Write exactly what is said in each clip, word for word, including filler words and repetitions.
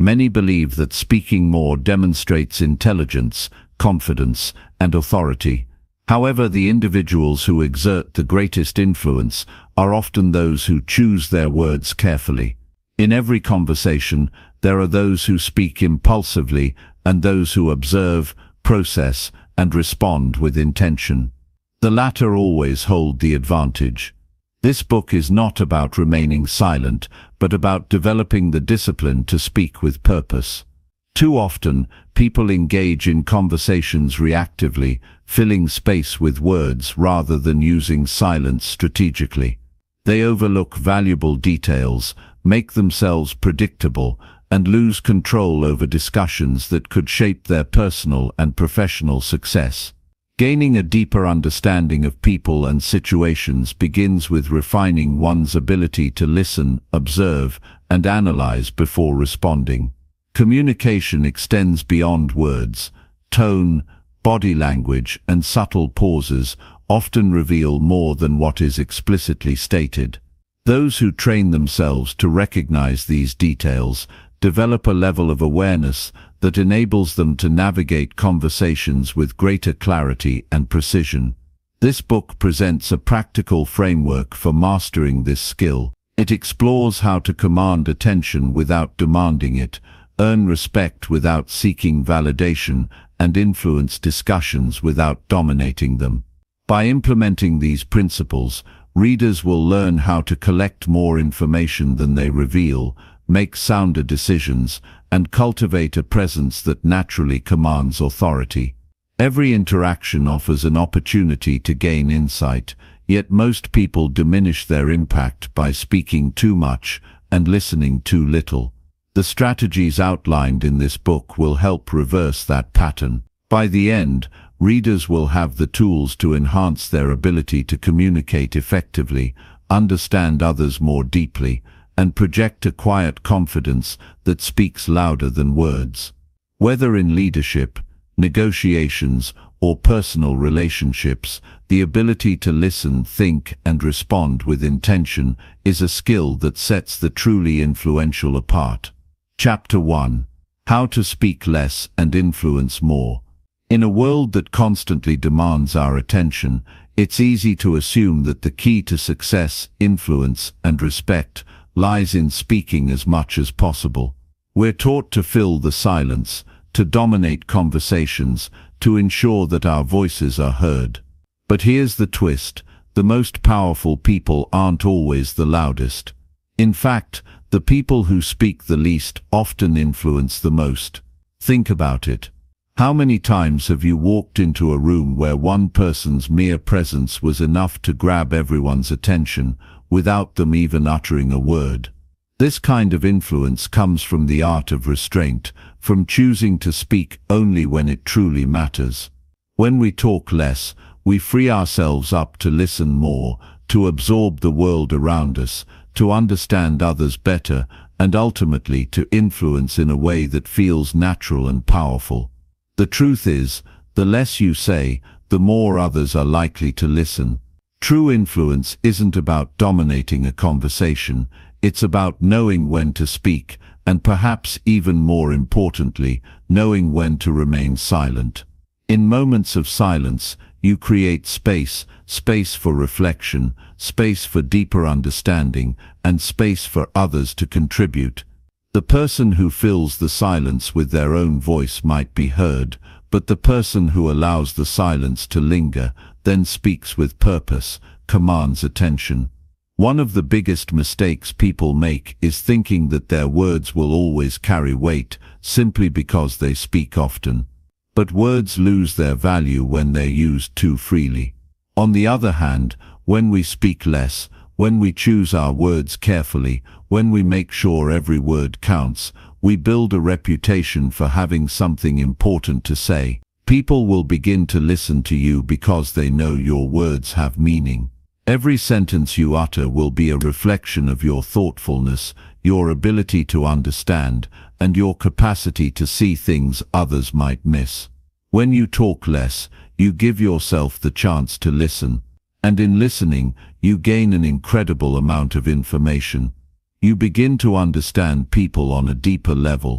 Many believe that speaking more demonstrates intelligence, confidence, and authority. However, the individuals who exert the greatest influence are often those who choose their words carefully. In every conversation, there are those who speak impulsively and those who observe, process, and respond with intention. The latter always hold the advantage. This book is not about remaining silent, but about developing the discipline to speak with purpose. Too often, people engage in conversations reactively, filling space with words rather than using silence strategically. They overlook valuable details, make themselves predictable, and lose control over discussions that could shape their personal and professional success. Gaining a deeper understanding of people and situations begins with refining one's ability to listen, observe, and analyze before responding. Communication extends beyond words. Tone, body language, and subtle pauses often reveal more than what is explicitly stated. Those who train themselves to recognize these details develop a level of awareness that enables them to navigate conversations with greater clarity and precision. This book presents a practical framework for mastering this skill. It explores how to command attention without demanding it, earn respect without seeking validation, and influence discussions without dominating them. By implementing these principles, readers will learn how to collect more information than they reveal, make sounder decisions, and cultivate a presence that naturally commands authority. Every interaction offers an opportunity to gain insight, yet most people diminish their impact by speaking too much and listening too little. The strategies outlined in this book will help reverse that pattern. By the end, readers will have the tools to enhance their ability to communicate effectively, understand others more deeply, and project a quiet confidence that speaks louder than words. Whether in leadership, negotiations, or personal relationships, the ability to listen, think, and respond with intention is a skill that sets the truly influential apart. Chapter one. How to speak less and influence more. In a world that constantly demands our attention, it's easy to assume that the key to success, influence, and respect lies in speaking as much as possible. We're taught to fill the silence, to dominate conversations, to ensure that our voices are heard. But here's the twist: the most powerful people aren't always the loudest. In fact, the people who speak the least often influence the most. Think about it. How many times have you walked into a room where one person's mere presence was enough to grab everyone's attention, without them even uttering a word? This kind of influence comes from the art of restraint, from choosing to speak only when it truly matters. When we talk less, we free ourselves up to listen more, to absorb the world around us, to understand others better, and ultimately to influence in a way that feels natural and powerful. The truth is, the less you say, the more others are likely to listen. True influence isn't about dominating a conversation, it's about knowing when to speak, and perhaps even more importantly, knowing when to remain silent. In moments of silence, you create space, space for reflection, space for deeper understanding, and space for others to contribute. The person who fills the silence with their own voice might be heard, but the person who allows the silence to linger, then speaks with purpose, commands attention. One of the biggest mistakes people make is thinking that their words will always carry weight, simply because they speak often. But words lose their value when they're used too freely. On the other hand, when we speak less, when we choose our words carefully, when we make sure every word counts, we build a reputation for having something important to say. People will begin to listen to you because they know your words have meaning. Every sentence you utter will be a reflection of your thoughtfulness, your ability to understand, and your capacity to see things others might miss. When you talk less, you give yourself the chance to listen. And in listening, you gain an incredible amount of information. You begin to understand people on a deeper level.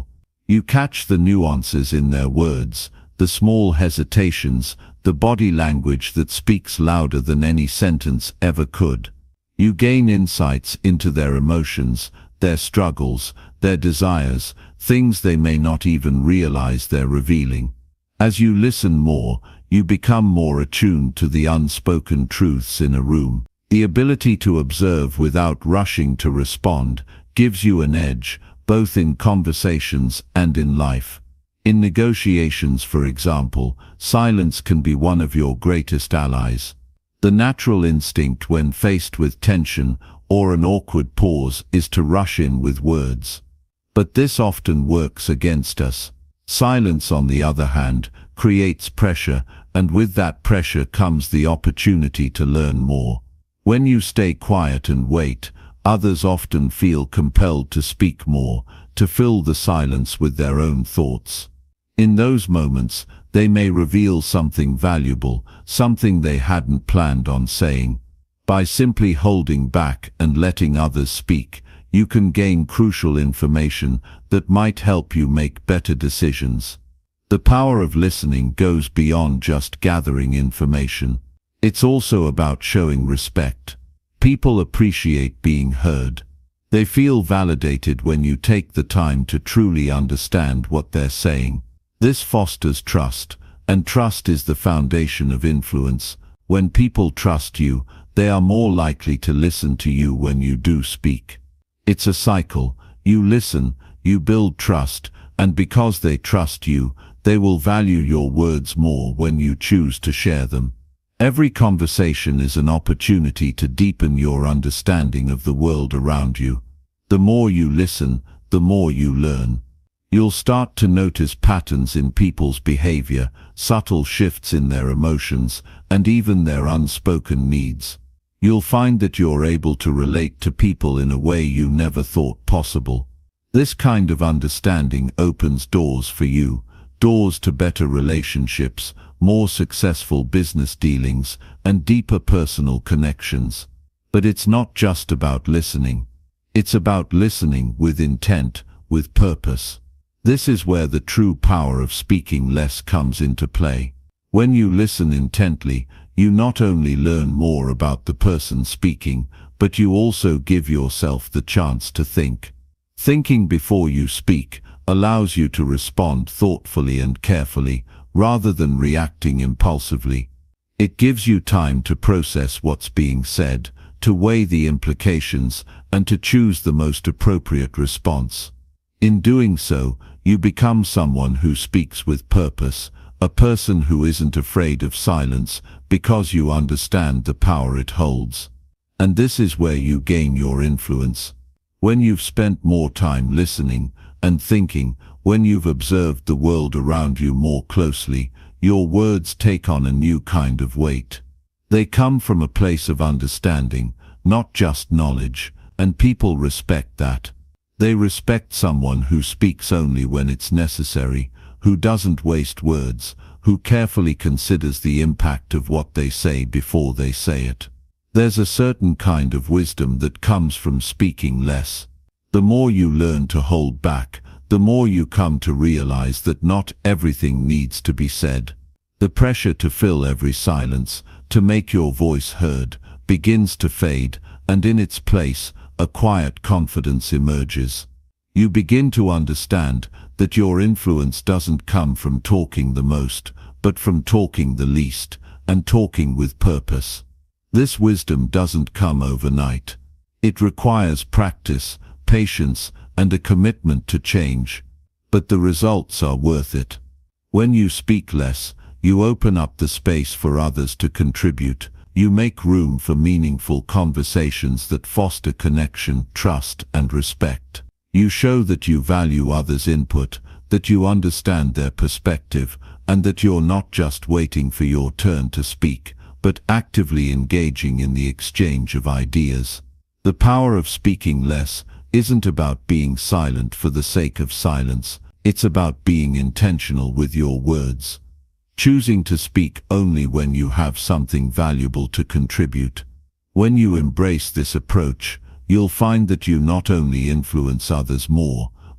You catch the nuances in their words, the small hesitations, the body language that speaks louder than any sentence ever could. You gain insights into their emotions, their struggles, their desires, things they may not even realize they're revealing. As you listen more, you become more attuned to the unspoken truths in a room. The ability to observe without rushing to respond gives you an edge, both in conversations and in life. In negotiations, for example, silence can be one of your greatest allies. The natural instinct when faced with tension or an awkward pause is to rush in with words. But this often works against us. Silence, on the other hand, creates pressure, and with that pressure comes the opportunity to learn more. When you stay quiet and wait, others often feel compelled to speak more, to fill the silence with their own thoughts. In those moments, they may reveal something valuable, something they hadn't planned on saying. By simply holding back and letting others speak, you can gain crucial information that might help you make better decisions. The power of listening goes beyond just gathering information. It's also about showing respect. People appreciate being heard. They feel validated when you take the time to truly understand what they're saying. This fosters trust, and trust is the foundation of influence. When people trust you, they are more likely to listen to you when you do speak. It's a cycle. You listen, you build trust, and because they trust you, they will value your words more when you choose to share them. Every conversation is an opportunity to deepen your understanding of the world around you. The more you listen, the more you learn. You'll start to notice patterns in people's behavior, subtle shifts in their emotions, and even their unspoken needs. You'll find that you're able to relate to people in a way you never thought possible. This kind of understanding opens doors for you, doors to better relationships, more successful business dealings, and deeper personal connections. But it's not just about listening. It's about listening with intent, with purpose. This is where the true power of speaking less comes into play. When you listen intently, you not only learn more about the person speaking, but you also give yourself the chance to think. Thinking before you speak allows you to respond thoughtfully and carefully, rather than reacting impulsively. It gives you time to process what's being said, to weigh the implications, and to choose the most appropriate response. In doing so, you become someone who speaks with purpose, a person who isn't afraid of silence because you understand the power it holds. And this is where you gain your influence. When you've spent more time listening and thinking, when you've observed the world around you more closely, your words take on a new kind of weight. They come from a place of understanding, not just knowledge, and people respect that. They respect someone who speaks only when it's necessary, who doesn't waste words, who carefully considers the impact of what they say before they say it. There's a certain kind of wisdom that comes from speaking less. The more you learn to hold back, the more you come to realize that not everything needs to be said. The pressure to fill every silence, to make your voice heard, begins to fade, and in its place, a quiet confidence emerges. You begin to understand that your influence doesn't come from talking the most, but from talking the least, and talking with purpose. This wisdom doesn't come overnight. It requires practice, patience, and a commitment to change. But the results are worth it. When you speak less, you open up the space for others to contribute. You make room for meaningful conversations that foster connection, trust, and respect. You show that you value others' input, that you understand their perspective, and that you're not just waiting for your turn to speak, but actively engaging in the exchange of ideas. The power of speaking less isn't about being silent for the sake of silence. It's about being intentional with your words. Choosing to speak only when you have something valuable to contribute. When you embrace this approach, you'll find that you not only influence others more,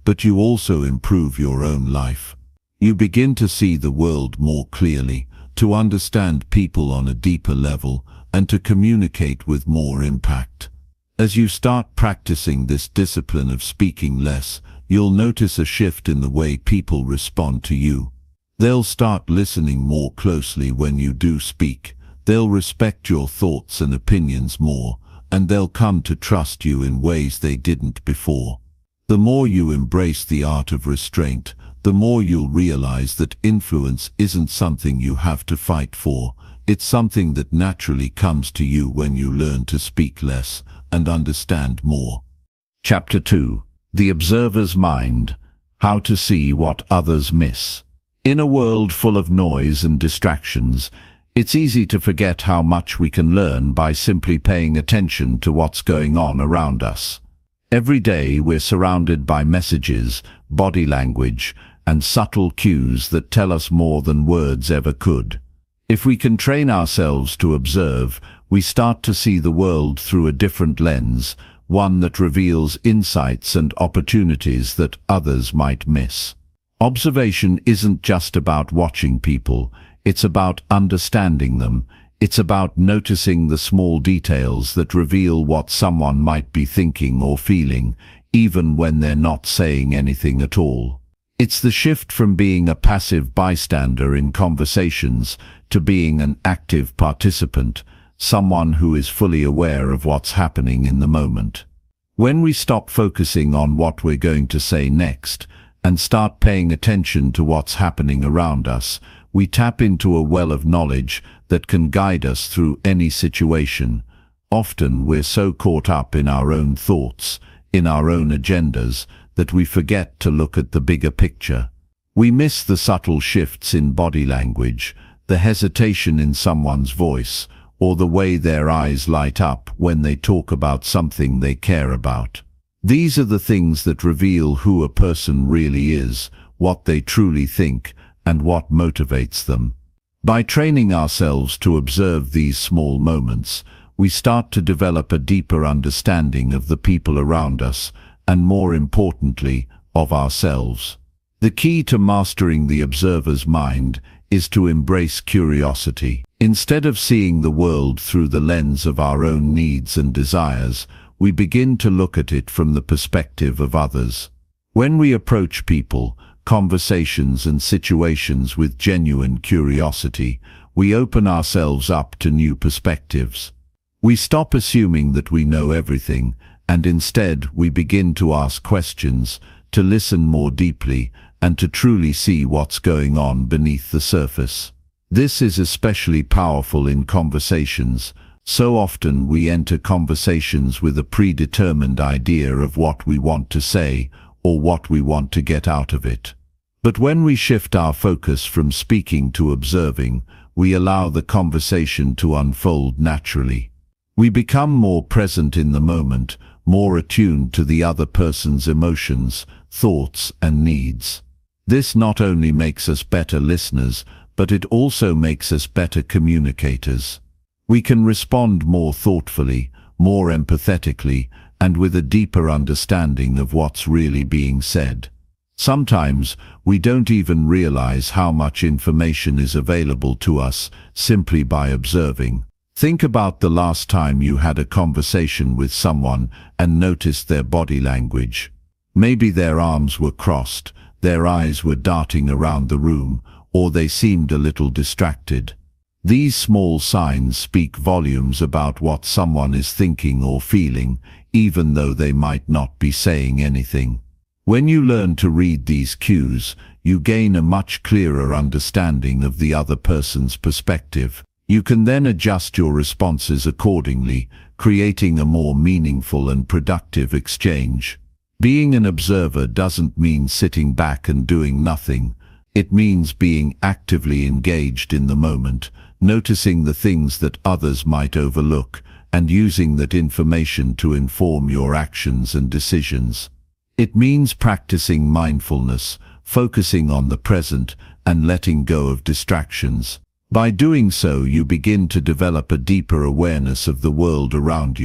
but you also improve your own life. You begin to see the world more clearly, to understand people on a deeper level, and to communicate with more impact. As you start practicing this discipline of speaking less, you'll notice a shift in the way people respond to you. They'll start listening more closely when you do speak. They'll respect your thoughts and opinions more, and they'll come to trust you in ways they didn't before. The more you embrace the art of restraint, the more you'll realize that influence isn't something you have to fight for. It's something that naturally comes to you when you learn to speak less and understand more. Chapter two. The Observer's Mind. How to see what others miss. In a world full of noise and distractions, it's easy to forget how much we can learn by simply paying attention to what's going on around us. Every day we're surrounded by messages, body language, and subtle cues that tell us more than words ever could. If we can train ourselves to observe, we start to see the world through a different lens, one that reveals insights and opportunities that others might miss. Observation isn't just about watching people, it's about understanding them. It's about noticing the small details that reveal what someone might be thinking or feeling, even when they're not saying anything at all. It's the shift from being a passive bystander in conversations to being an active participant, someone who is fully aware of what's happening in the moment. When we stop focusing on what we're going to say next and start paying attention to what's happening around us, we tap into a well of knowledge that can guide us through any situation. Often we're so caught up in our own thoughts, in our own agendas, that we forget to look at the bigger picture. We miss the subtle shifts in body language, the hesitation in someone's voice, or the way their eyes light up when they talk about something they care about. These are the things that reveal who a person really is, what they truly think, and what motivates them. By training ourselves to observe these small moments, we start to develop a deeper understanding of the people around us, and more importantly, of ourselves. The key to mastering the observer's mind is to embrace curiosity. Instead of seeing the world through the lens of our own needs and desires, we begin to look at it from the perspective of others. When we approach people, conversations and situations with genuine curiosity, we open ourselves up to new perspectives. We stop assuming that we know everything, and instead we begin to ask questions, to listen more deeply, and to truly see what's going on beneath the surface. This is especially powerful in conversations. So often we enter conversations with a predetermined idea of what we want to say or what we want to get out of it. But when we shift our focus from speaking to observing, we allow the conversation to unfold naturally. We become more present in the moment, more attuned to the other person's emotions, thoughts, and needs. This not only makes us better listeners, but it also makes us better communicators. We can respond more thoughtfully, more empathetically, and with a deeper understanding of what's really being said. Sometimes we don't even realize how much information is available to us simply by observing. Think about the last time you had a conversation with someone and noticed their body language. Maybe their arms were crossed, their eyes were darting around the room, or they seemed a little distracted. These small signs speak volumes about what someone is thinking or feeling, even though they might not be saying anything. When you learn to read these cues, you gain a much clearer understanding of the other person's perspective. You can then adjust your responses accordingly, creating a more meaningful and productive exchange. Being an observer doesn't mean sitting back and doing nothing. It means being actively engaged in the moment, noticing the things that others might overlook, and using that information to inform your actions and decisions. It means practicing mindfulness, focusing on the present, and letting go of distractions. By doing so, you begin to develop a deeper awareness of the world around you,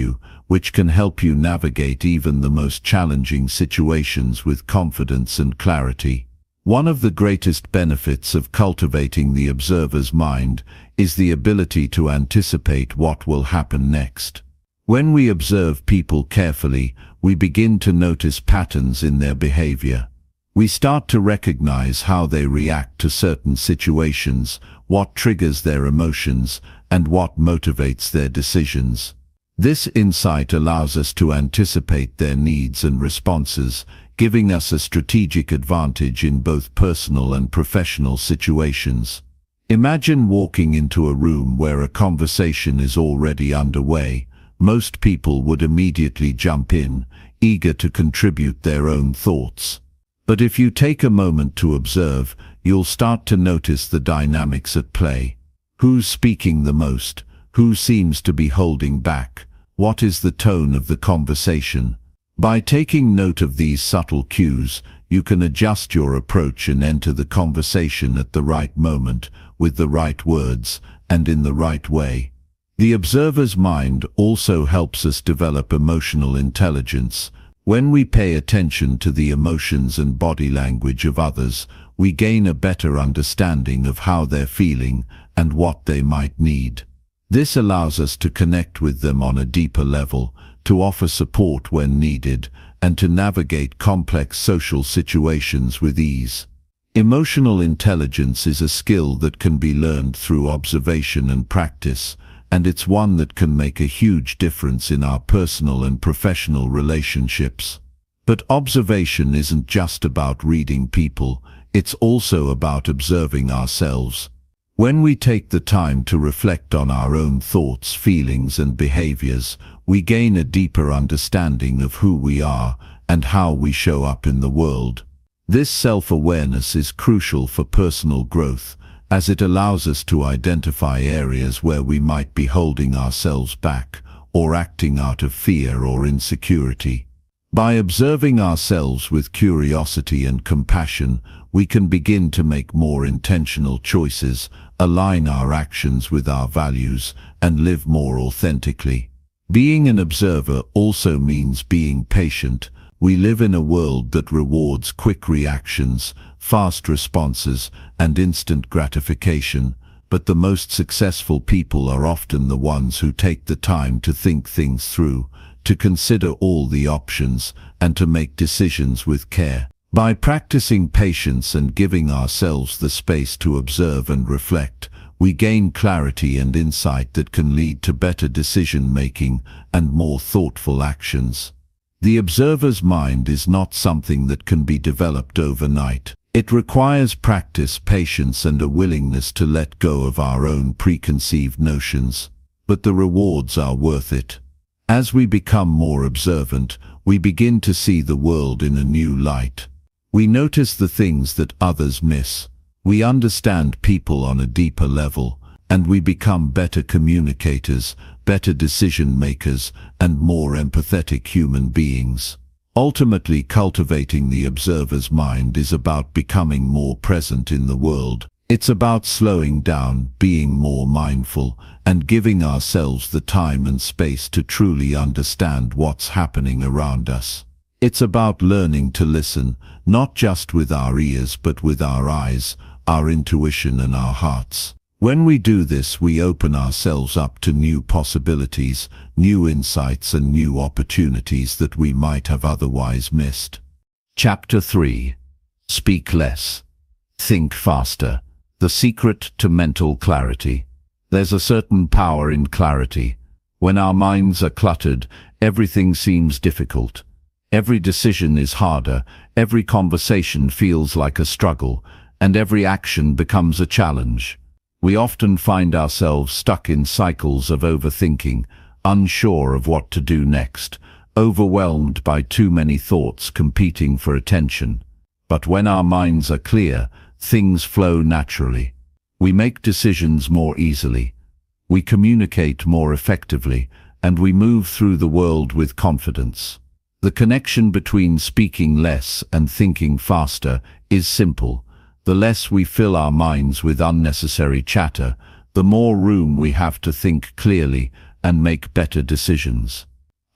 which can help you navigate even the most challenging situations with confidence and clarity. One of the greatest benefits of cultivating the observer's mind is the ability to anticipate what will happen next. When we observe people carefully, we begin to notice patterns in their behavior. We start to recognize how they react to certain situations, what triggers their emotions, and what motivates their decisions. This insight allows us to anticipate their needs and responses, giving us a strategic advantage in both personal and professional situations. Imagine walking into a room where a conversation is already underway. Most people would immediately jump in, eager to contribute their own thoughts. But if you take a moment to observe, you'll start to notice the dynamics at play. Who's speaking the most? Who seems to be holding back? What is the tone of the conversation? By taking note of these subtle cues, you can adjust your approach and enter the conversation at the right moment, with the right words, and in the right way. The observer's mind also helps us develop emotional intelligence. When we pay attention to the emotions and body language of others, we gain a better understanding of how they're feeling and what they might need. This allows us to connect with them on a deeper level, to offer support when needed, and to navigate complex social situations with ease. Emotional intelligence is a skill that can be learned through observation and practice, and it's one that can make a huge difference in our personal and professional relationships. But observation isn't just about reading people, it's also about observing ourselves. When we take the time to reflect on our own thoughts, feelings, and behaviors, we gain a deeper understanding of who we are and how we show up in the world. This self-awareness is crucial for personal growth, as it allows us to identify areas where we might be holding ourselves back or acting out of fear or insecurity. By observing ourselves with curiosity and compassion, we can begin to make more intentional choices, align our actions with our values, and live more authentically. Being an observer also means being patient. We live in a world that rewards quick reactions, fast responses, and instant gratification, but the most successful people are often the ones who take the time to think things through, to consider all the options, and to make decisions with care. By practicing patience and giving ourselves the space to observe and reflect, we gain clarity and insight that can lead to better decision-making and more thoughtful actions. The observer's mind is not something that can be developed overnight. It requires practice, patience, and a willingness to let go of our own preconceived notions. But the rewards are worth it. As we become more observant, we begin to see the world in a new light. We notice the things that others miss. We understand people on a deeper level, and we become better communicators, better decision makers, and more empathetic human beings. Ultimately, cultivating the observer's mind is about becoming more present in the world. It's about slowing down, being more mindful, and giving ourselves the time and space to truly understand what's happening around us. It's about learning to listen, not just with our ears but with our eyes, our intuition, and our hearts. When we do this, we open ourselves up to new possibilities, new insights, and new opportunities that we might have otherwise missed. Chapter three. Speak less. Think faster. The secret to mental clarity. There's a certain power in clarity. When our minds are cluttered, everything seems difficult. Every decision is harder, every conversation feels like a struggle, and every action becomes a challenge. We often find ourselves stuck in cycles of overthinking, unsure of what to do next, overwhelmed by too many thoughts competing for attention. But when our minds are clear, things flow naturally. We make decisions more easily. We communicate more effectively, and we move through the world with confidence. The connection between speaking less and thinking faster is simple. The less we fill our minds with unnecessary chatter, the more room we have to think clearly and make better decisions.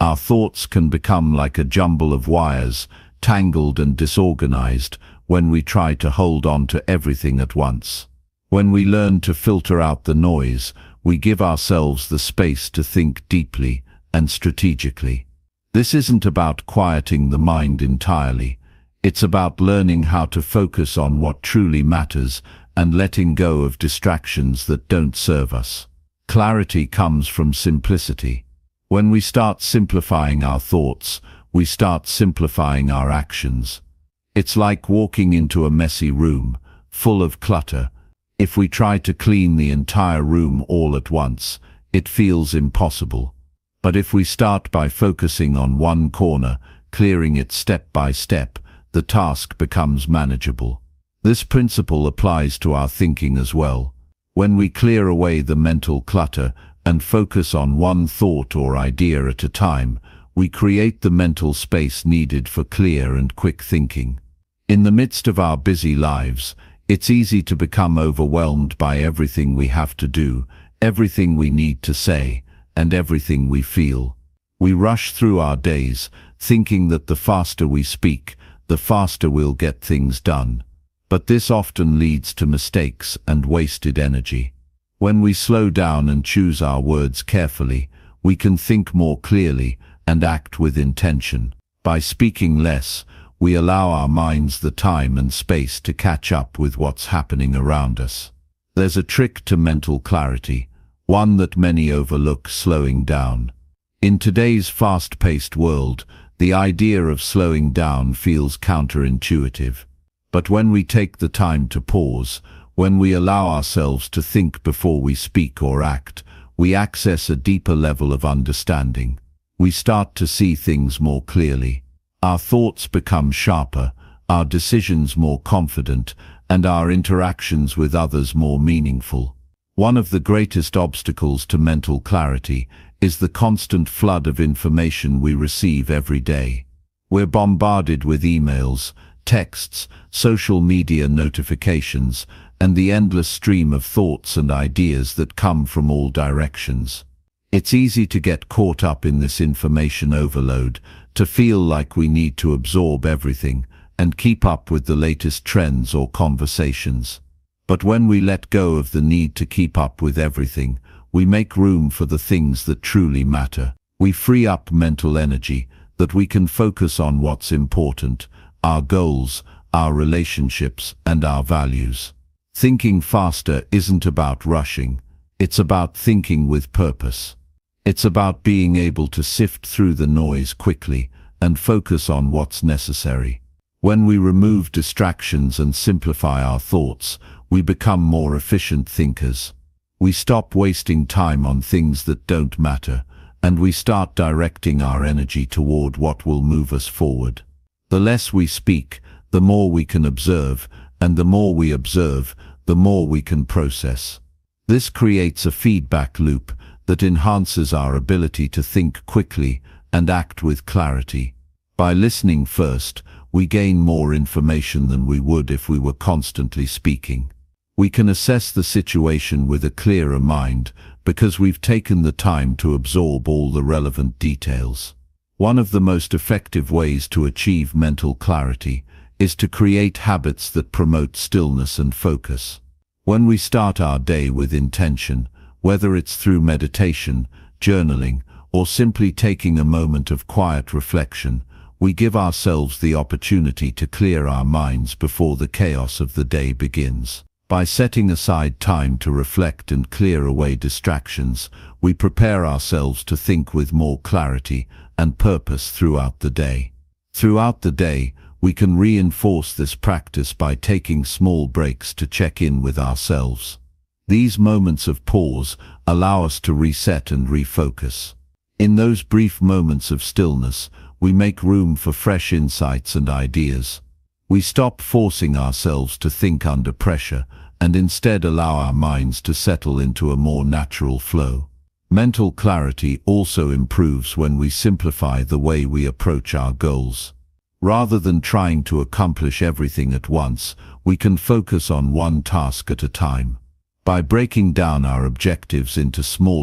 Our thoughts can become like a jumble of wires, tangled and disorganized, when we try to hold on to everything at once. When we learn to filter out the noise, we give ourselves the space to think deeply and strategically. This isn't about quieting the mind entirely. It's about learning how to focus on what truly matters and letting go of distractions that don't serve us. Clarity comes from simplicity. When we start simplifying our thoughts, we start simplifying our actions. It's like walking into a messy room, full of clutter. If we try to clean the entire room all at once, it feels impossible. But if we start by focusing on one corner, clearing it step by step, the task becomes manageable. This principle applies to our thinking as well. When we clear away the mental clutter and focus on one thought or idea at a time, we create the mental space needed for clear and quick thinking. In the midst of our busy lives, it's easy to become overwhelmed by everything we have to do, everything we need to say, and everything we feel. We rush through our days, thinking that the faster we speak, the faster we'll get things done. But this often leads to mistakes and wasted energy. When we slow down and choose our words carefully, we can think more clearly and act with intention. By speaking less, we allow our minds the time and space to catch up with what's happening around us. There's a trick to mental clarity, one that many overlook: slowing down. In today's fast-paced world, the idea of slowing down feels counterintuitive. But when we take the time to pause, when we allow ourselves to think before we speak or act, we access a deeper level of understanding. We start to see things more clearly. Our thoughts become sharper, our decisions more confident, and our interactions with others more meaningful. One of the greatest obstacles to mental clarity is the constant flood of information we receive every day. We're bombarded with emails, texts, social media notifications, and the endless stream of thoughts and ideas that come from all directions. It's easy to get caught up in this information overload, to feel like we need to absorb everything and keep up with the latest trends or conversations. But when we let go of the need to keep up with everything, we make room for the things that truly matter. We free up mental energy that we can focus on what's important: our goals, our relationships, and our values. Thinking faster isn't about rushing. It's about thinking with purpose. It's about being able to sift through the noise quickly and focus on what's necessary. When we remove distractions and simplify our thoughts, we become more efficient thinkers. We stop wasting time on things that don't matter, and we start directing our energy toward what will move us forward. The less we speak, the more we can observe, and the more we observe, the more we can process. This creates a feedback loop that enhances our ability to think quickly and act with clarity. By listening first, we gain more information than we would if we were constantly speaking. We can assess the situation with a clearer mind because we've taken the time to absorb all the relevant details. One of the most effective ways to achieve mental clarity is to create habits that promote stillness and focus. When we start our day with intention, whether it's through meditation, journaling, or simply taking a moment of quiet reflection, we give ourselves the opportunity to clear our minds before the chaos of the day begins. By setting aside time to reflect and clear away distractions, we prepare ourselves to think with more clarity and purpose throughout the day. Throughout the day, we can reinforce this practice by taking small breaks to check in with ourselves. These moments of pause allow us to reset and refocus. In those brief moments of stillness, we make room for fresh insights and ideas. We stop forcing ourselves to think under pressure and instead allow our minds to settle into a more natural flow. Mental clarity also improves when we simplify the way we approach our goals. Rather than trying to accomplish everything at once, we can focus on one task at a time. By breaking down our objectives into smaller,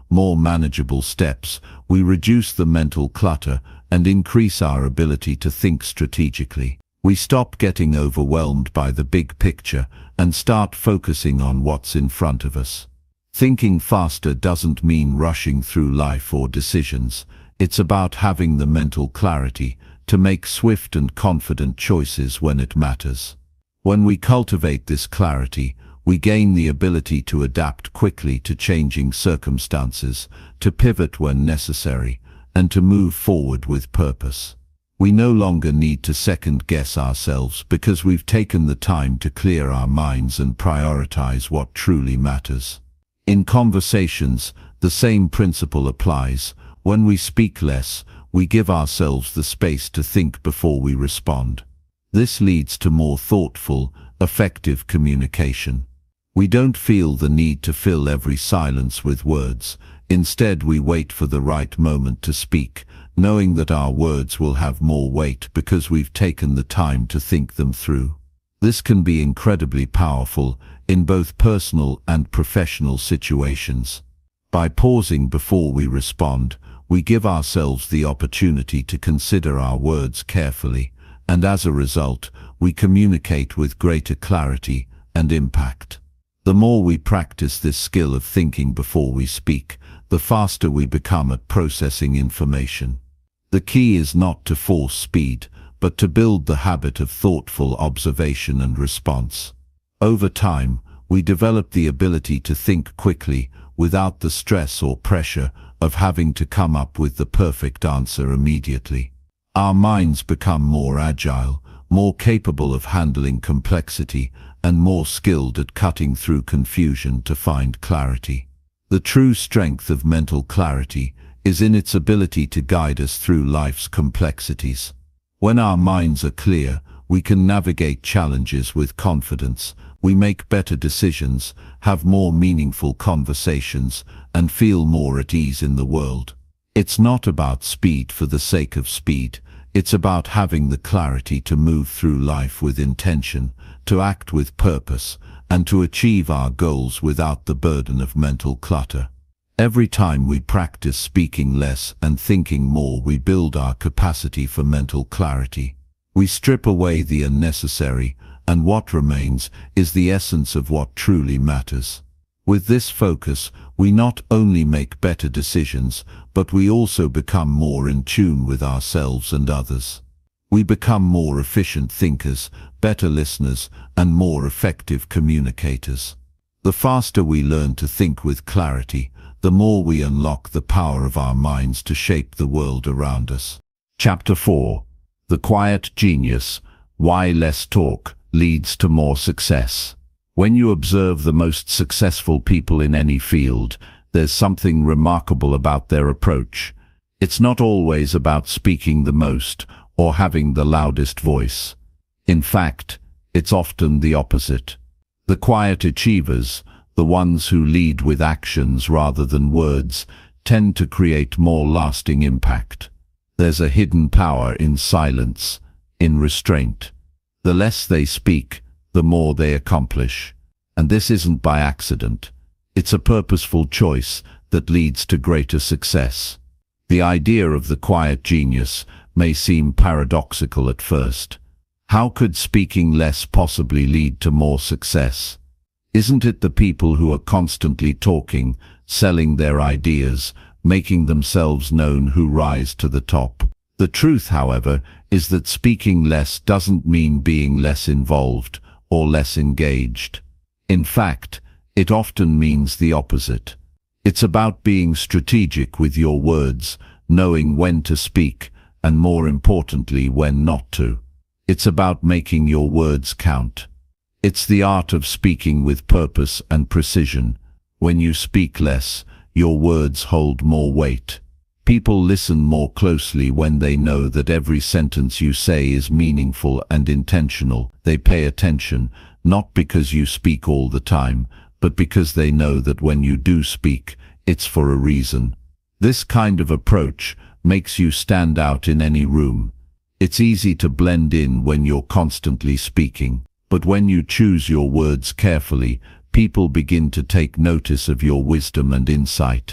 more manageable steps, we reduce the mental clutter and increase our ability to think strategically. We stop getting overwhelmed by the big picture and start focusing on what's in front of us. Thinking faster doesn't mean rushing through life or decisions. It's about having the mental clarity to make swift and confident choices when it matters. When we cultivate this clarity, we gain the ability to adapt quickly to changing circumstances, to pivot when necessary, and to move forward with purpose. We no longer need to second-guess ourselves because we've taken the time to clear our minds and prioritize what truly matters. In conversations, the same principle applies. When we speak less, we give ourselves the space to think before we respond. This leads to more thoughtful, effective communication. We don't feel the need to fill every silence with words. Instead, we wait for the right moment to speak, knowing that our words will have more weight because we've taken the time to think them through. This can be incredibly powerful in both personal and professional situations. By pausing before we respond, we give ourselves the opportunity to consider our words carefully, and as a result, we communicate with greater clarity and impact. The more we practice this skill of thinking before we speak, the faster we become at processing information. The key is not to force speed, but to build the habit of thoughtful observation and response. Over time, we develop the ability to think quickly without the stress or pressure of having to come up with the perfect answer immediately. Our minds become more agile, more capable of handling complexity, and more skilled at cutting through confusion to find clarity. The true strength of mental clarity is in its ability to guide us through life's complexities. When our minds are clear, we can navigate challenges with confidence, we make better decisions, have more meaningful conversations, and feel more at ease in the world. It's not about speed for the sake of speed. It's about having the clarity to move through life with intention, to act with purpose, and to achieve our goals without the burden of mental clutter. Every time we practice speaking less and thinking more, we build our capacity for mental clarity. We strip away the unnecessary, and what remains is the essence of what truly matters. With this focus, we not only make better decisions, but we also become more in tune with ourselves and others. We become more efficient thinkers, better listeners, and more effective communicators. The faster we learn to think with clarity, the more we unlock the power of our minds to shape the world around us. Chapter four. The Quiet Genius: Why Less Talk Leads to More Success. When you observe the most successful people in any field, there's something remarkable about their approach. It's not always about speaking the most or having the loudest voice. In fact, it's often the opposite. The quiet achievers, the ones who lead with actions rather than words, tend to create more lasting impact. There's a hidden power in silence, in restraint. The less they speak, the more they accomplish. And this isn't by accident. It's a purposeful choice that leads to greater success. The idea of the quiet genius may seem paradoxical at first. How could speaking less possibly lead to more success? Isn't it the people who are constantly talking, selling their ideas, making themselves known who rise to the top? The truth, however, is that speaking less doesn't mean being less involved or less engaged. In fact, it often means the opposite. It's about being strategic with your words, knowing when to speak, and more importantly, when not to. It's about making your words count. It's the art of speaking with purpose and precision. When you speak less, your words hold more weight. People listen more closely when they know that every sentence you say is meaningful and intentional. They pay attention, not because you speak all the time, but because they know that when you do speak, it's for a reason. This kind of approach makes you stand out in any room. It's easy to blend in when you're constantly speaking, but when you choose your words carefully, people begin to take notice of your wisdom and insight.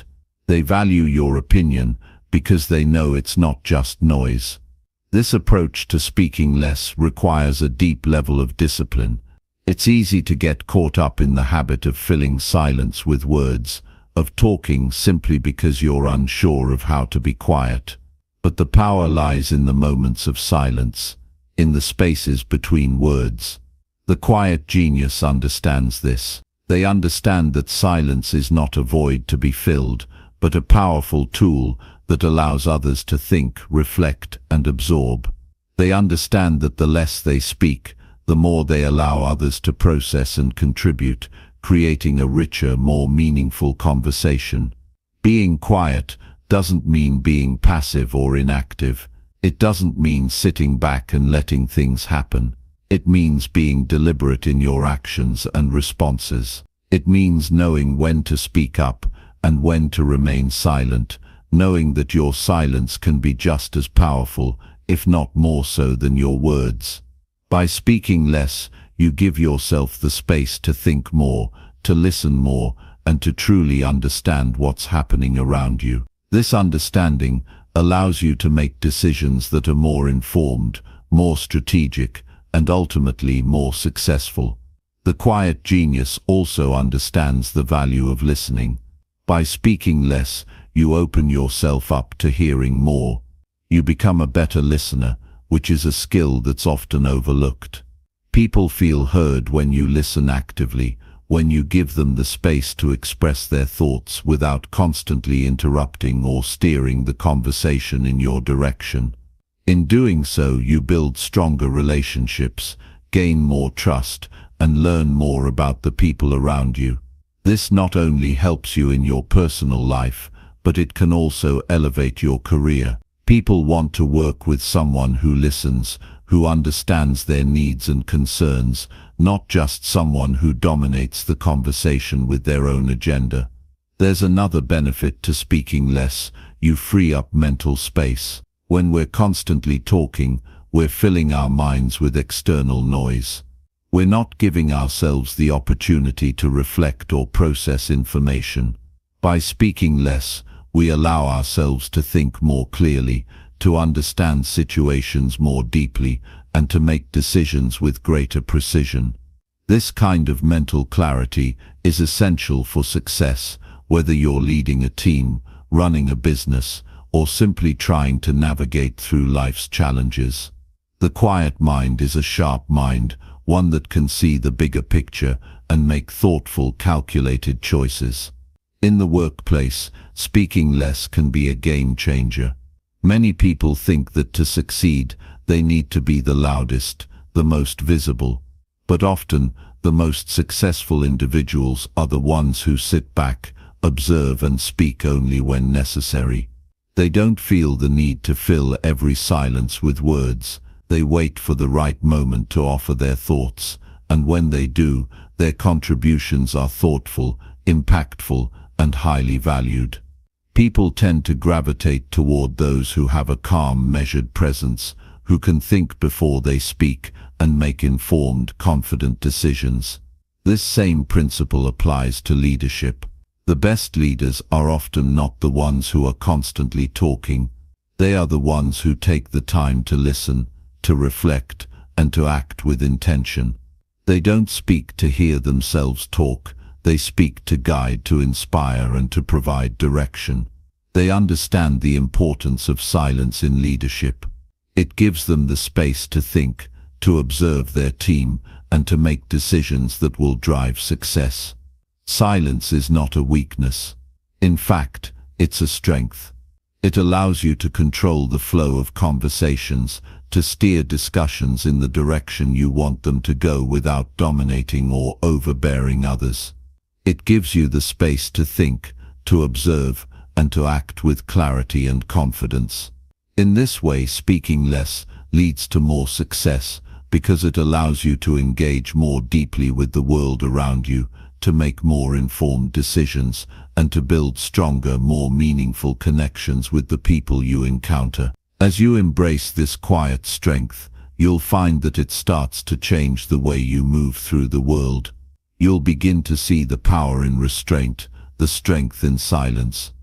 They value your opinion because they know it's not just noise. This approach to speaking less requires a deep level of discipline. It's easy to get caught up in the habit of filling silence with words, of talking simply because you're unsure of how to be quiet. But the power lies in the moments of silence, in the spaces between words. The quiet genius understands this. They understand that silence is not a void to be filled, but a powerful tool that allows others to think, reflect, and absorb. They understand that the less they speak, the more they allow others to process and contribute, creating a richer, more meaningful conversation. Being quiet doesn't mean being passive or inactive. It doesn't mean sitting back and letting things happen. It means being deliberate in your actions and responses. It means knowing when to speak up and when to remain silent, knowing that your silence can be just as powerful, if not more so, than your words. By speaking less, you give yourself the space to think more, to listen more, and to truly understand what's happening around you. This understanding allows you to make decisions that are more informed, more strategic, and ultimately more successful. The quiet genius also understands the value of listening. By speaking less, you open yourself up to hearing more. You become a better listener, which is a skill that's often overlooked. People feel heard when you listen actively, when you give them the space to express their thoughts without constantly interrupting or steering the conversation in your direction. In doing so, you build stronger relationships, gain more trust, and learn more about the people around you. This not only helps you in your personal life, but it can also elevate your career. People want to work with someone who listens, who understands their needs and concerns, not just someone who dominates the conversation with their own agenda. There's another benefit to speaking less. You free up mental space. When we're constantly talking, we're filling our minds with external noise. We're not giving ourselves the opportunity to reflect or process information. By speaking less, we allow ourselves to think more clearly, to understand situations more deeply, and to make decisions with greater precision. This kind of mental clarity is essential for success, whether you're leading a team, running a business, or simply trying to navigate through life's challenges. The quiet mind is a sharp mind, one that can see the bigger picture and make thoughtful, calculated choices. In the workplace, speaking less can be a game changer. Many people think that to succeed, they need to be the loudest, the most visible. But often, the most successful individuals are the ones who sit back, observe, and speak only when necessary. They don't feel the need to fill every silence with words. They wait for the right moment to offer their thoughts, and when they do, their contributions are thoughtful, impactful, and highly valued. People tend to gravitate toward those who have a calm, measured presence, who can think before they speak and make informed, confident decisions. This same principle applies to leadership. The best leaders are often not the ones who are constantly talking. They are the ones who take the time to listen, to reflect, and to act with intention. They don't speak to hear themselves talk. They speak to guide, to inspire, and to provide direction. They understand the importance of silence in leadership. It gives them the space to think, to observe their team, and to make decisions that will drive success. Silence is not a weakness. In fact, it's a strength. It allows you to control the flow of conversations, to steer discussions in the direction you want them to go without dominating or overbearing others. It gives you the space to think, to observe, and to act with clarity and confidence. In this way, speaking less leads to more success because it allows you to engage more deeply with the world around you, to make more informed decisions, and to build stronger, more meaningful connections with the people you encounter. As you embrace this quiet strength, you'll find that it starts to change the way you move through the world. You'll begin to see the power in restraint, the strength in silence.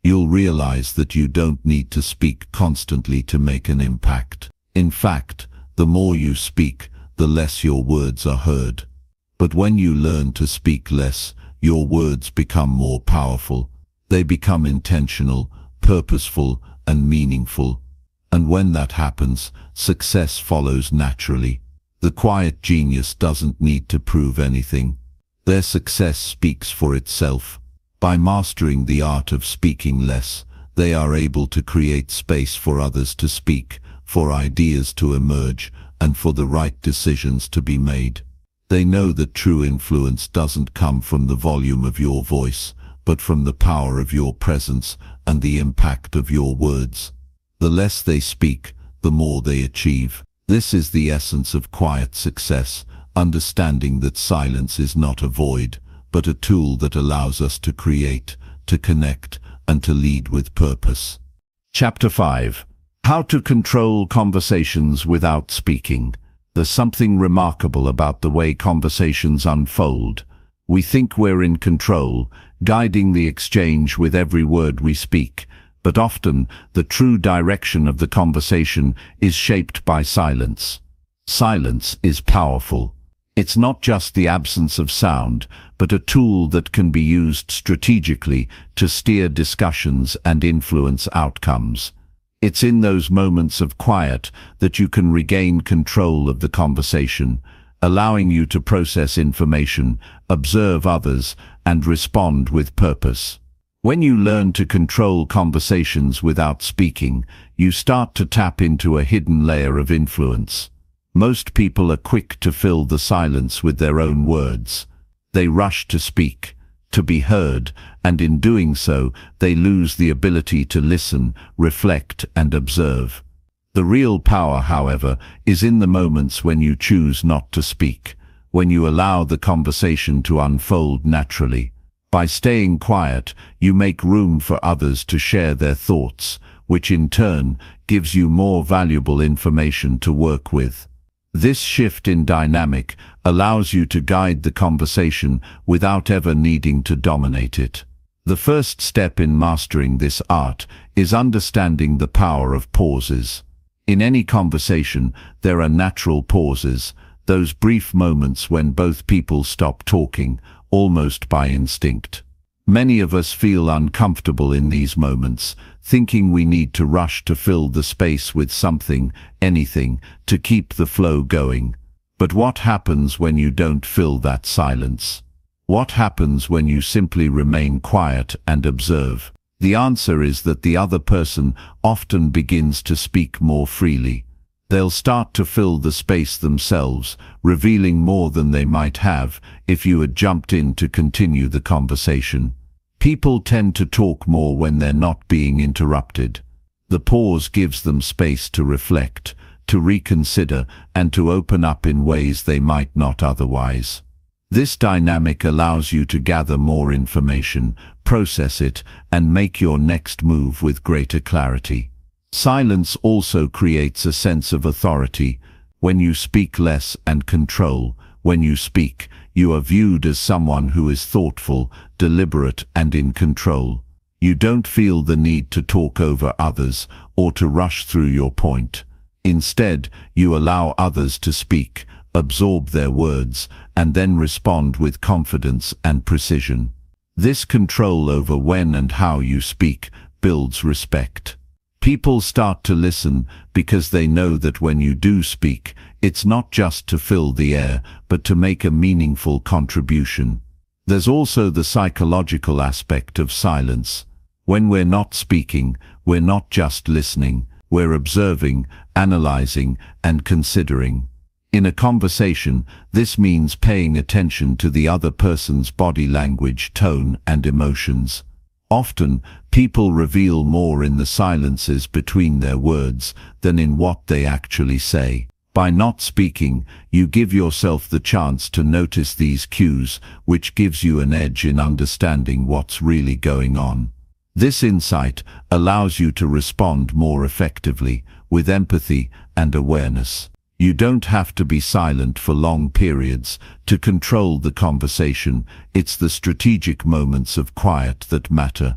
You'll realize that you don't need to speak constantly to make an impact. In fact, the more you speak, the less your words are heard. But when you learn to speak less, your words become more powerful. They become intentional, purposeful, and meaningful. And when that happens, success follows naturally. The quiet genius doesn't need to prove anything. Their success speaks for itself. By mastering the art of speaking less, they are able to create space for others to speak, for ideas to emerge, and for the right decisions to be made. They know that true influence doesn't come from the volume of your voice, but from the power of your presence and the impact of your words. The less they speak, the more they achieve. This is the essence of quiet success, understanding that silence is not a void, but a tool that allows us to create, to connect, and to lead with purpose. Chapter five. How to control conversations without speaking. There's something remarkable about the way conversations unfold. We think we're in control, guiding the exchange with every word we speak, but often the true direction of the conversation is shaped by silence. Silence is powerful. It's not just the absence of sound, but a tool that can be used strategically to steer discussions and influence outcomes. It's in those moments of quiet that you can regain control of the conversation, allowing you to process information, observe others, and respond with purpose. When you learn to control conversations without speaking, you start to tap into a hidden layer of influence. Most people are quick to fill the silence with their own words. They rush to speak, to be heard, and in doing so, they lose the ability to listen, reflect, and observe. The real power, however, is in the moments when you choose not to speak, when you allow the conversation to unfold naturally. By staying quiet, you make room for others to share their thoughts, which in turn gives you more valuable information to work with. This shift in dynamic allows you to guide the conversation without ever needing to dominate it. The first step in mastering this art is understanding the power of pauses. In any conversation, there are natural pauses, those brief moments when both people stop talking, almost by instinct. Many of us feel uncomfortable in these moments, thinking we need to rush to fill the space with something, anything, to keep the flow going. But what happens when you don't fill that silence? What happens when you simply remain quiet and observe? The answer is that the other person often begins to speak more freely. They'll start to fill the space themselves, revealing more than they might have if you had jumped in to continue the conversation. People tend to talk more when they're not being interrupted. The pause gives them space to reflect, to reconsider, and to open up in ways they might not otherwise. This dynamic allows you to gather more information, process it, and make your next move with greater clarity. Silence also creates a sense of authority. When you speak less and control, when you speak, you are viewed as someone who is thoughtful, deliberate, and in control. You don't feel the need to talk over others or to rush through your point. Instead, you allow others to speak, absorb their words, and then respond with confidence and precision. This control over when and how you speak builds respect. People start to listen because they know that when you do speak, it's not just to fill the air, but to make a meaningful contribution. There's also the psychological aspect of silence. When we're not speaking, we're not just listening, we're observing, analyzing, and considering. In a conversation, this means paying attention to the other person's body language, tone, and emotions. Often, people reveal more in the silences between their words than in what they actually say. By not speaking, you give yourself the chance to notice these cues, which gives you an edge in understanding what's really going on. This insight allows you to respond more effectively, with empathy and awareness. You don't have to be silent for long periods to control the conversation. It's the strategic moments of quiet that matter.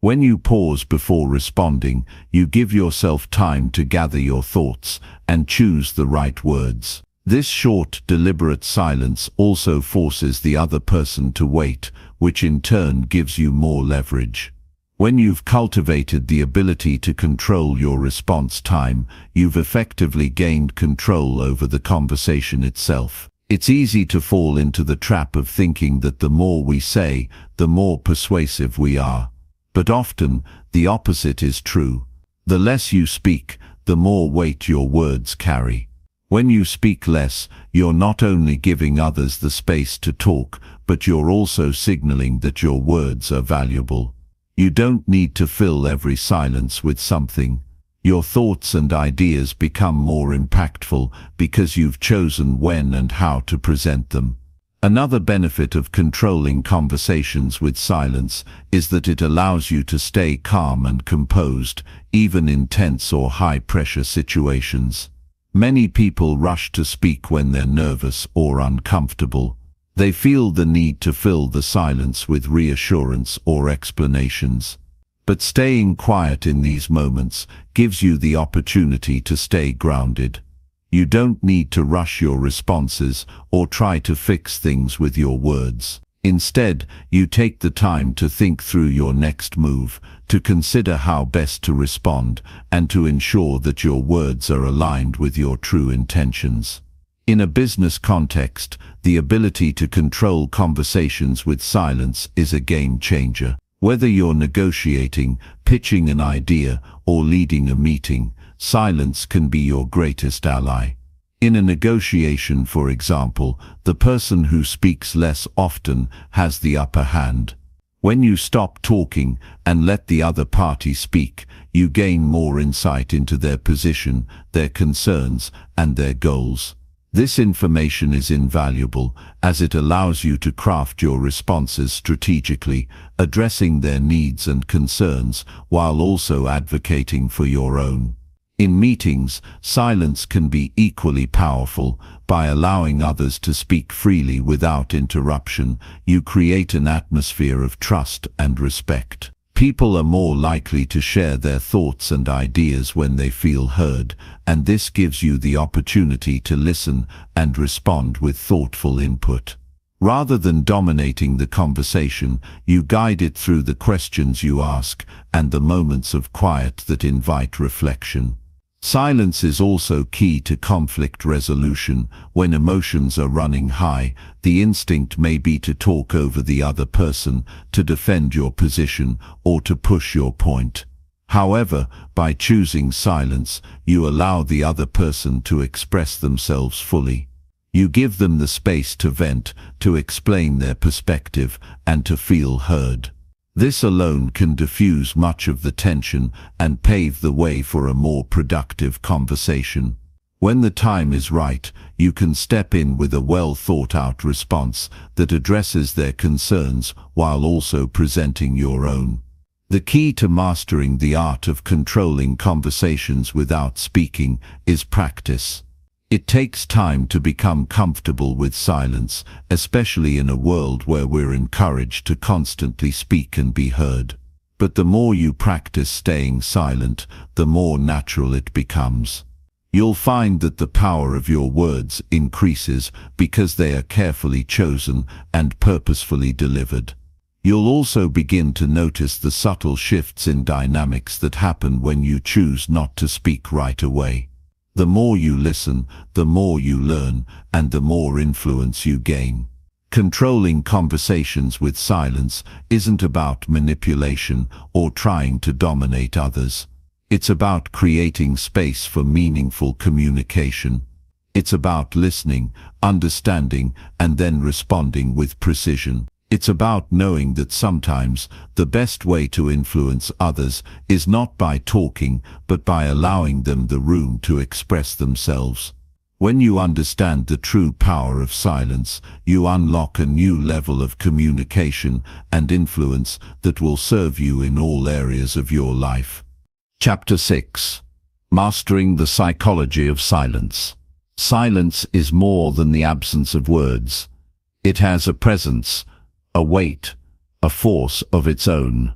When you pause before responding, you give yourself time to gather your thoughts and choose the right words. This short, deliberate silence also forces the other person to wait, which in turn gives you more leverage. When you've cultivated the ability to control your response time, you've effectively gained control over the conversation itself. It's easy to fall into the trap of thinking that the more we say, the more persuasive we are. But often, the opposite is true. The less you speak, the more weight your words carry. When you speak less, you're not only giving others the space to talk, but you're also signaling that your words are valuable. You don't need to fill every silence with something. Your thoughts and ideas become more impactful because you've chosen when and how to present them. Another benefit of controlling conversations with silence is that it allows you to stay calm and composed, even in tense or high-pressure situations. Many people rush to speak when they're nervous or uncomfortable. They feel the need to fill the silence with reassurance or explanations. But staying quiet in these moments gives you the opportunity to stay grounded. You don't need to rush your responses or try to fix things with your words. Instead, you take the time to think through your next move, to consider how best to respond, and to ensure that your words are aligned with your true intentions. In a business context, the ability to control conversations with silence is a game changer. Whether you're negotiating, pitching an idea, or leading a meeting, silence can be your greatest ally. In a negotiation, for example, the person who speaks less often has the upper hand. When you stop talking and let the other party speak, you gain more insight into their position, their concerns, and their goals. This information is invaluable as it allows you to craft your responses strategically, addressing their needs and concerns while also advocating for your own. In meetings, silence can be equally powerful. By allowing others to speak freely without interruption, you create an atmosphere of trust and respect. People are more likely to share their thoughts and ideas when they feel heard, and this gives you the opportunity to listen and respond with thoughtful input. Rather than dominating the conversation, you guide it through the questions you ask and the moments of quiet that invite reflection. Silence is also key to conflict resolution. When emotions are running high, the instinct may be to talk over the other person, to defend your position, or to push your point. However, by choosing silence, you allow the other person to express themselves fully. You give them the space to vent, to explain their perspective, and to feel heard. This alone can diffuse much of the tension and pave the way for a more productive conversation. When the time is right, you can step in with a well-thought-out response that addresses their concerns while also presenting your own. The key to mastering the art of controlling conversations without speaking is practice. It takes time to become comfortable with silence, especially in a world where we're encouraged to constantly speak and be heard. But the more you practice staying silent, the more natural it becomes. You'll find that the power of your words increases because they are carefully chosen and purposefully delivered. You'll also begin to notice the subtle shifts in dynamics that happen when you choose not to speak right away. The more you listen, the more you learn, and the more influence you gain. Controlling conversations with silence isn't about manipulation or trying to dominate others. It's about creating space for meaningful communication. It's about listening, understanding, and then responding with precision. It's about knowing that sometimes the best way to influence others is not by talking, but by allowing them the room to express themselves. When you understand the true power of silence, you unlock a new level of communication and influence that will serve you in all areas of your life. Chapter six. Mastering the Psychology of Silence. Silence is more than the absence of words. It has a presence, a weight, a force of its own.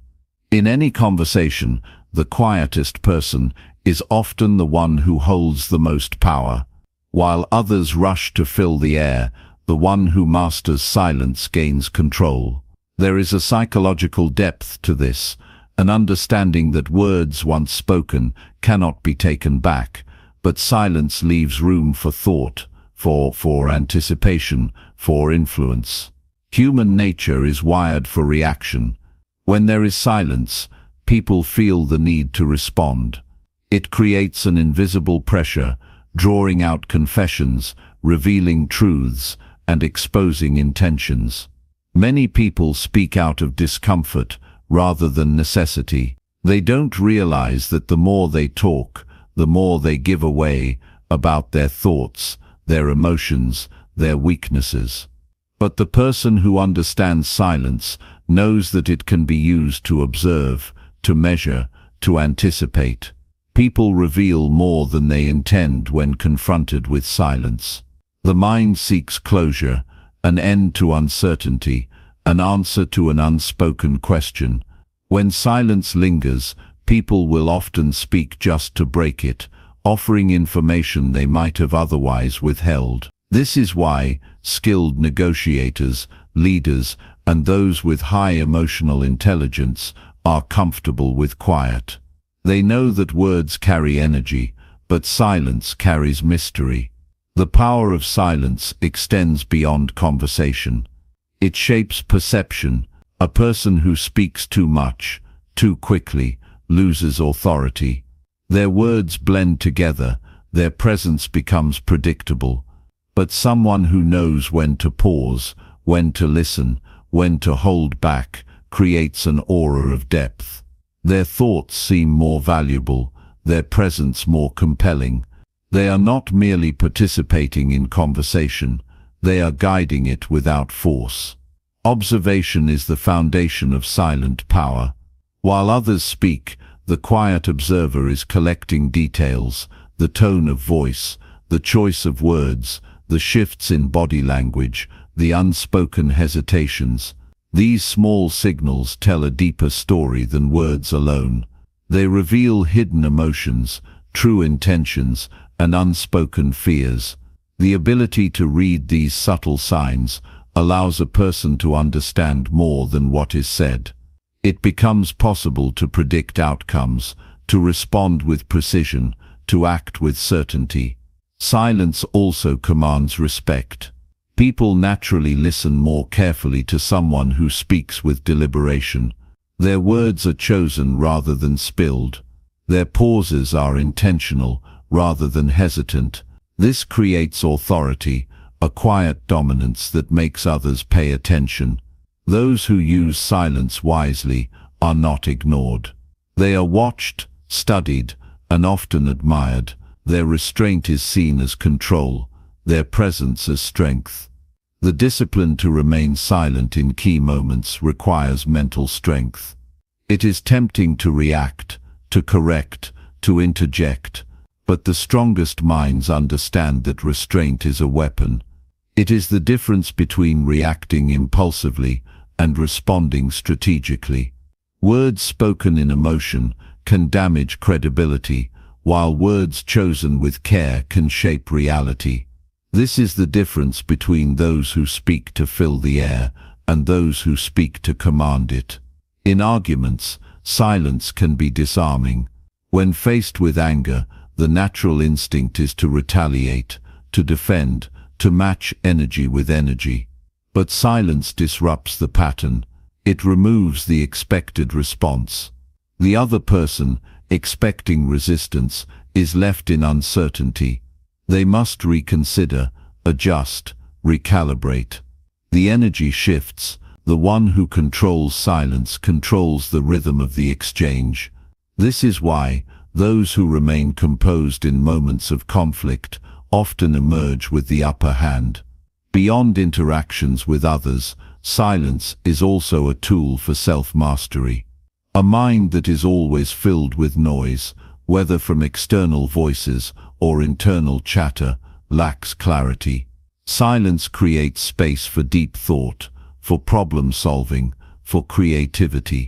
In any conversation, the quietest person is often the one who holds the most power. While others rush to fill the air, the one who masters silence gains control. There is a psychological depth to this, an understanding that words once spoken cannot be taken back, but silence leaves room for thought, for, for anticipation, for influence. Human nature is wired for reaction. When there is silence, people feel the need to respond. It creates an invisible pressure, drawing out confessions, revealing truths, and exposing intentions. Many people speak out of discomfort rather than necessity. They don't realize that the more they talk, the more they give away about their thoughts, their emotions, their weaknesses. But the person who understands silence knows that it can be used to observe, to measure, to anticipate. People reveal more than they intend when confronted with silence. The mind seeks closure, an end to uncertainty, an answer to an unspoken question. When silence lingers, people will often speak just to break it, offering information they might have otherwise withheld. This is why skilled negotiators, leaders, and those with high emotional intelligence are comfortable with quiet. They know that words carry energy, but silence carries mystery. The power of silence extends beyond conversation. It shapes perception. A person who speaks too much, too quickly, loses authority. Their words blend together, their presence becomes predictable. But someone who knows when to pause, when to listen, when to hold back, creates an aura of depth. Their thoughts seem more valuable, their presence more compelling. They are not merely participating in conversation, they are guiding it without force. Observation is the foundation of silent power. While others speak, the quiet observer is collecting details, the tone of voice, the choice of words, the shifts in body language, the unspoken hesitations. These small signals tell a deeper story than words alone. They reveal hidden emotions, true intentions, and unspoken fears. The ability to read these subtle signs allows a person to understand more than what is said. It becomes possible to predict outcomes, to respond with precision, to act with certainty. Silence also commands respect. People naturally listen more carefully to someone who speaks with deliberation. Their words are chosen rather than spilled. Their pauses are intentional rather than hesitant. This creates authority, a quiet dominance that makes others pay attention. Those who use silence wisely are not ignored. They are watched, studied, and often admired. Their restraint is seen as control, their presence as strength. The discipline to remain silent in key moments requires mental strength. It is tempting to react, to correct, to interject, but the strongest minds understand that restraint is a weapon. It is the difference between reacting impulsively and responding strategically. Words spoken in emotion can damage credibility, while words chosen with care can shape reality. This is the difference between those who speak to fill the air and those who speak to command it. In arguments, silence can be disarming. When faced with anger, the natural instinct is to retaliate, to defend, to match energy with energy. But silence disrupts the pattern. It removes the expected response. The other person, expecting resistance, is left in uncertainty. They must reconsider, adjust, recalibrate. The energy shifts. The one who controls silence controls the rhythm of the exchange. This is why those who remain composed in moments of conflict often emerge with the upper hand. Beyond interactions with others, silence is also a tool for self-mastery. A mind that is always filled with noise, whether from external voices or internal chatter, lacks clarity. Silence creates space for deep thought, for problem solving, for creativity.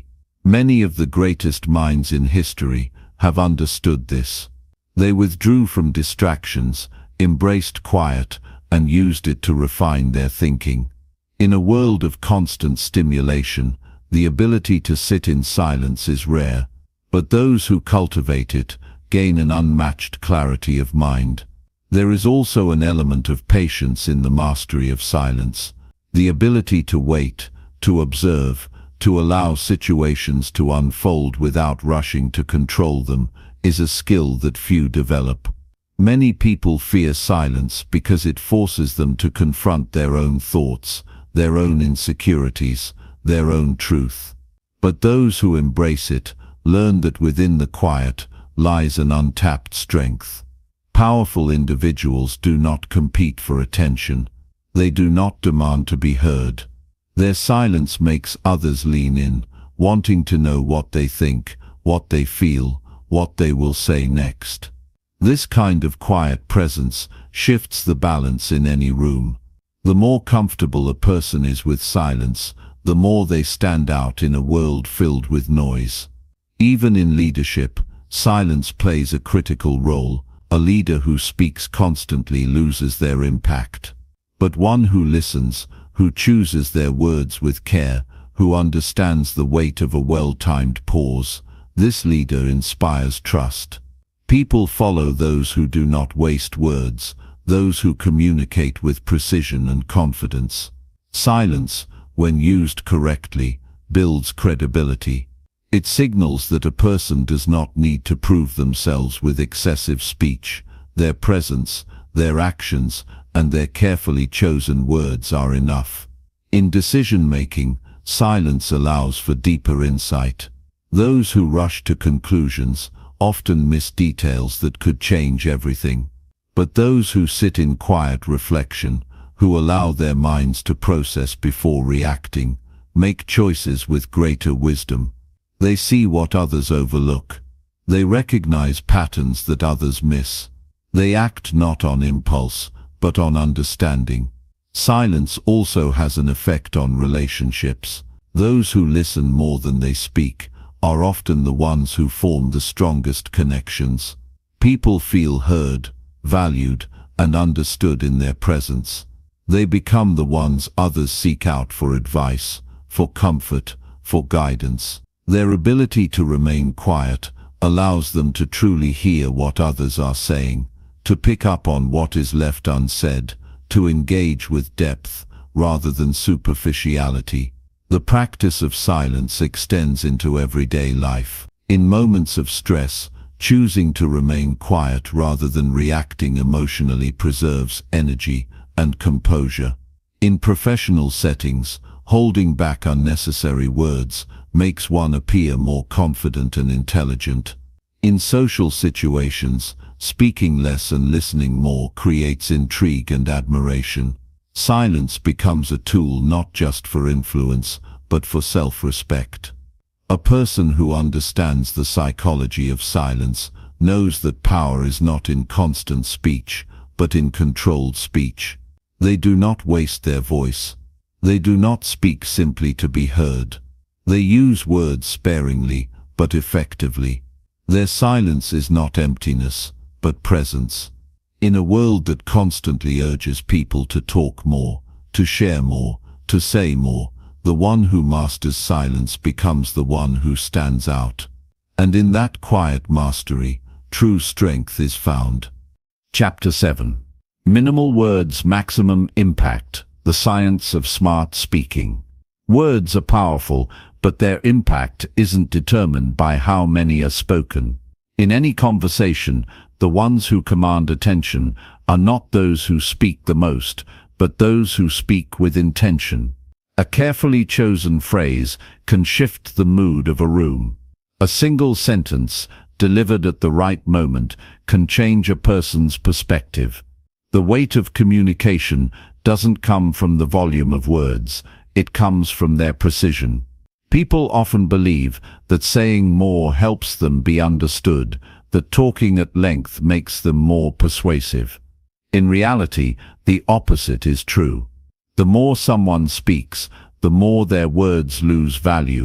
Many of the greatest minds in history have understood this. They withdrew from distractions, embraced quiet, and used it to refine their thinking. In a world of constant stimulation, the ability to sit in silence is rare, but those who cultivate it gain an unmatched clarity of mind. There is also an element of patience in the mastery of silence. The ability to wait, to observe, to allow situations to unfold without rushing to control them, is a skill that few develop. Many people fear silence because it forces them to confront their own thoughts, their own insecurities, their own truth. But those who embrace it learn that within the quiet lies an untapped strength. Powerful individuals do not compete for attention. They do not demand to be heard. Their silence makes others lean in, wanting to know what they think, what they feel, what they will say next. This kind of quiet presence shifts the balance in any room. The more comfortable a person is with silence, the more they stand out in a world filled with noise. Even in leadership, silence plays a critical role. A leader who speaks constantly loses their impact. But one who listens, who chooses their words with care, who understands the weight of a well-timed pause, this leader inspires trust. People follow those who do not waste words, those who communicate with precision and confidence. Silence, when used correctly, builds credibility. It signals that a person does not need to prove themselves with excessive speech. Their presence, their actions, and their carefully chosen words are enough. In decision-making, silence allows for deeper insight. Those who rush to conclusions often miss details that could change everything. But those who sit in quiet reflection, who allow their minds to process before reacting, make choices with greater wisdom. They see what others overlook. They recognize patterns that others miss. They act not on impulse, but on understanding. Silence also has an effect on relationships. Those who listen more than they speak are often the ones who form the strongest connections. People feel heard, valued, and understood in their presence. They become the ones others seek out for advice, for comfort, for guidance. Their ability to remain quiet allows them to truly hear what others are saying, to pick up on what is left unsaid, to engage with depth rather than superficiality. The practice of silence extends into everyday life. In moments of stress, choosing to remain quiet rather than reacting emotionally preserves energy and composure. In professional settings, holding back unnecessary words makes one appear more confident and intelligent. In social situations, speaking less and listening more creates intrigue and admiration. Silence becomes a tool not just for influence, but for self-respect. A person who understands the psychology of silence knows that power is not in constant speech, but in controlled speech. They do not waste their voice. They do not speak simply to be heard. They use words sparingly, but effectively. Their silence is not emptiness, but presence. In a world that constantly urges people to talk more, to share more, to say more, the one who masters silence becomes the one who stands out. And in that quiet mastery, true strength is found. Chapter seven. Minimal words, maximum impact. The science of smart speaking. Words are powerful, but their impact isn't determined by how many are spoken. In any conversation, the ones who command attention are not those who speak the most, but those who speak with intention. A carefully chosen phrase can shift the mood of a room. A single sentence, delivered at the right moment, can change a person's perspective. The weight of communication doesn't come from the volume of words, it comes from their precision. People often believe that saying more helps them be understood, that talking at length makes them more persuasive. In reality, the opposite is true. The more someone speaks, the more their words lose value.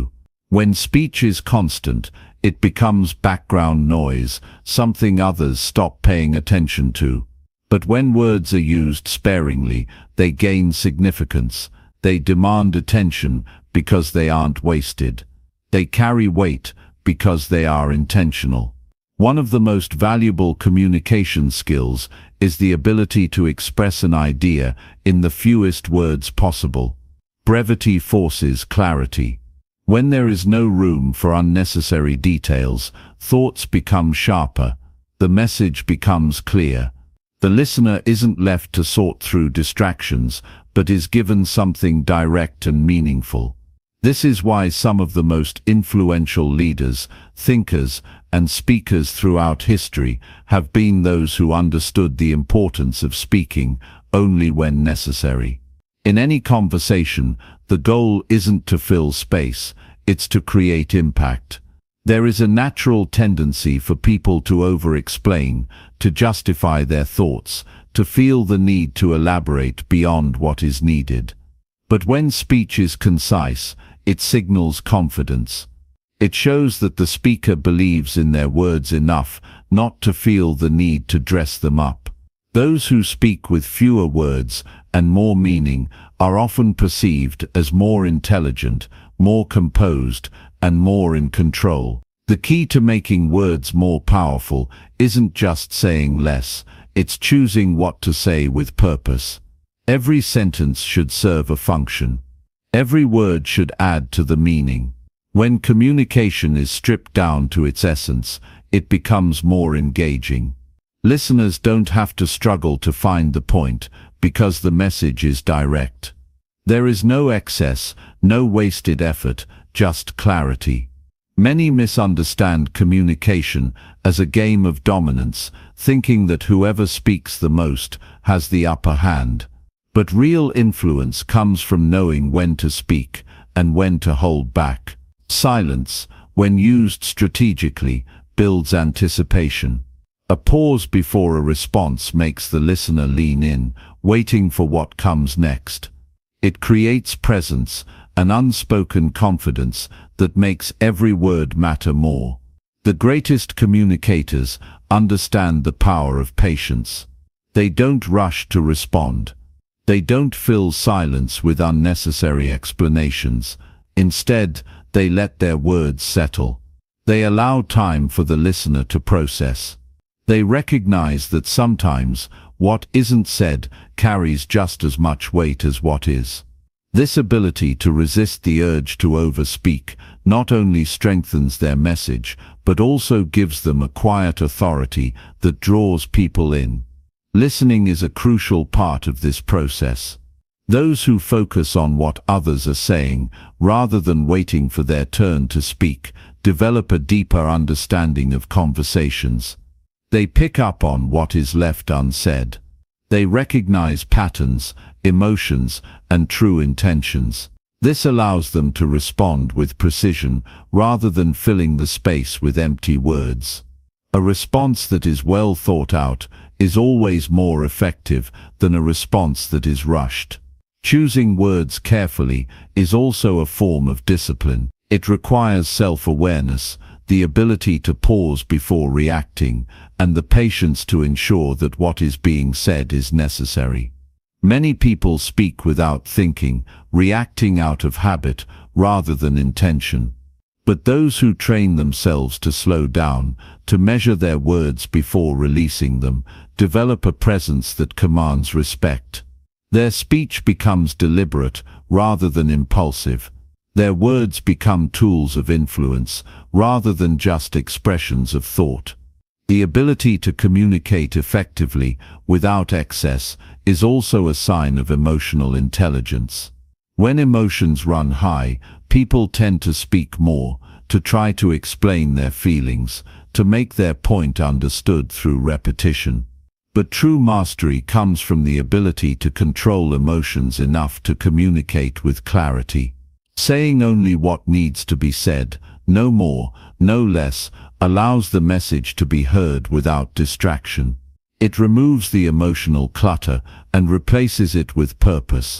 When speech is constant, it becomes background noise, something others stop paying attention to. But when words are used sparingly, they gain significance. They demand attention because they aren't wasted. They carry weight because they are intentional. One of the most valuable communication skills is the ability to express an idea in the fewest words possible. Brevity forces clarity. When there is no room for unnecessary details, thoughts become sharper. The message becomes clear. The listener isn't left to sort through distractions, but is given something direct and meaningful. This is why some of the most influential leaders, thinkers, and speakers throughout history have been those who understood the importance of speaking only when necessary. In any conversation, the goal isn't to fill space, it's to create impact. There is a natural tendency for people to over-explain, to justify their thoughts, to feel the need to elaborate beyond what is needed. But when speech is concise, it signals confidence. It shows that the speaker believes in their words enough not to feel the need to dress them up. Those who speak with fewer words and more meaning are often perceived as more intelligent, more composed, and more in control. The key to making words more powerful isn't just saying less, it's choosing what to say with purpose. Every sentence should serve a function. Every word should add to the meaning. When communication is stripped down to its essence, it becomes more engaging. Listeners don't have to struggle to find the point because the message is direct. There is no excess, no wasted effort, just clarity. Many misunderstand communication as a game of dominance, thinking that whoever speaks the most has the upper hand. But real influence comes from knowing when to speak and when to hold back. Silence, when used strategically, builds anticipation. A pause before a response makes the listener lean in, waiting for what comes next. It creates presence, an unspoken confidence that makes every word matter more. The greatest communicators understand the power of patience. They don't rush to respond. They don't fill silence with unnecessary explanations. Instead, they let their words settle. They allow time for the listener to process. They recognize that sometimes what isn't said carries just as much weight as what is. This ability to resist the urge to overspeak not only strengthens their message, but also gives them a quiet authority that draws people in. Listening is a crucial part of this process. Those who focus on what others are saying, rather than waiting for their turn to speak, develop a deeper understanding of conversations. They pick up on what is left unsaid. They recognize patterns, emotions, and true intentions. This allows them to respond with precision rather than filling the space with empty words. A response that is well thought out is always more effective than a response that is rushed. Choosing words carefully is also a form of discipline. It requires self-awareness, the ability to pause before reacting, and the patience to ensure that what is being said is necessary. Many people speak without thinking, reacting out of habit rather than intention. But those who train themselves to slow down, to measure their words before releasing them, develop a presence that commands respect. Their speech becomes deliberate rather than impulsive. Their words become tools of influence rather than just expressions of thought. The ability to communicate effectively without excess is also a sign of emotional intelligence. When emotions run high, people tend to speak more, to try to explain their feelings, to make their point understood through repetition. But true mastery comes from the ability to control emotions enough to communicate with clarity. Saying only what needs to be said, no more, no less, allows the message to be heard without distraction. It removes the emotional clutter and replaces it with purpose.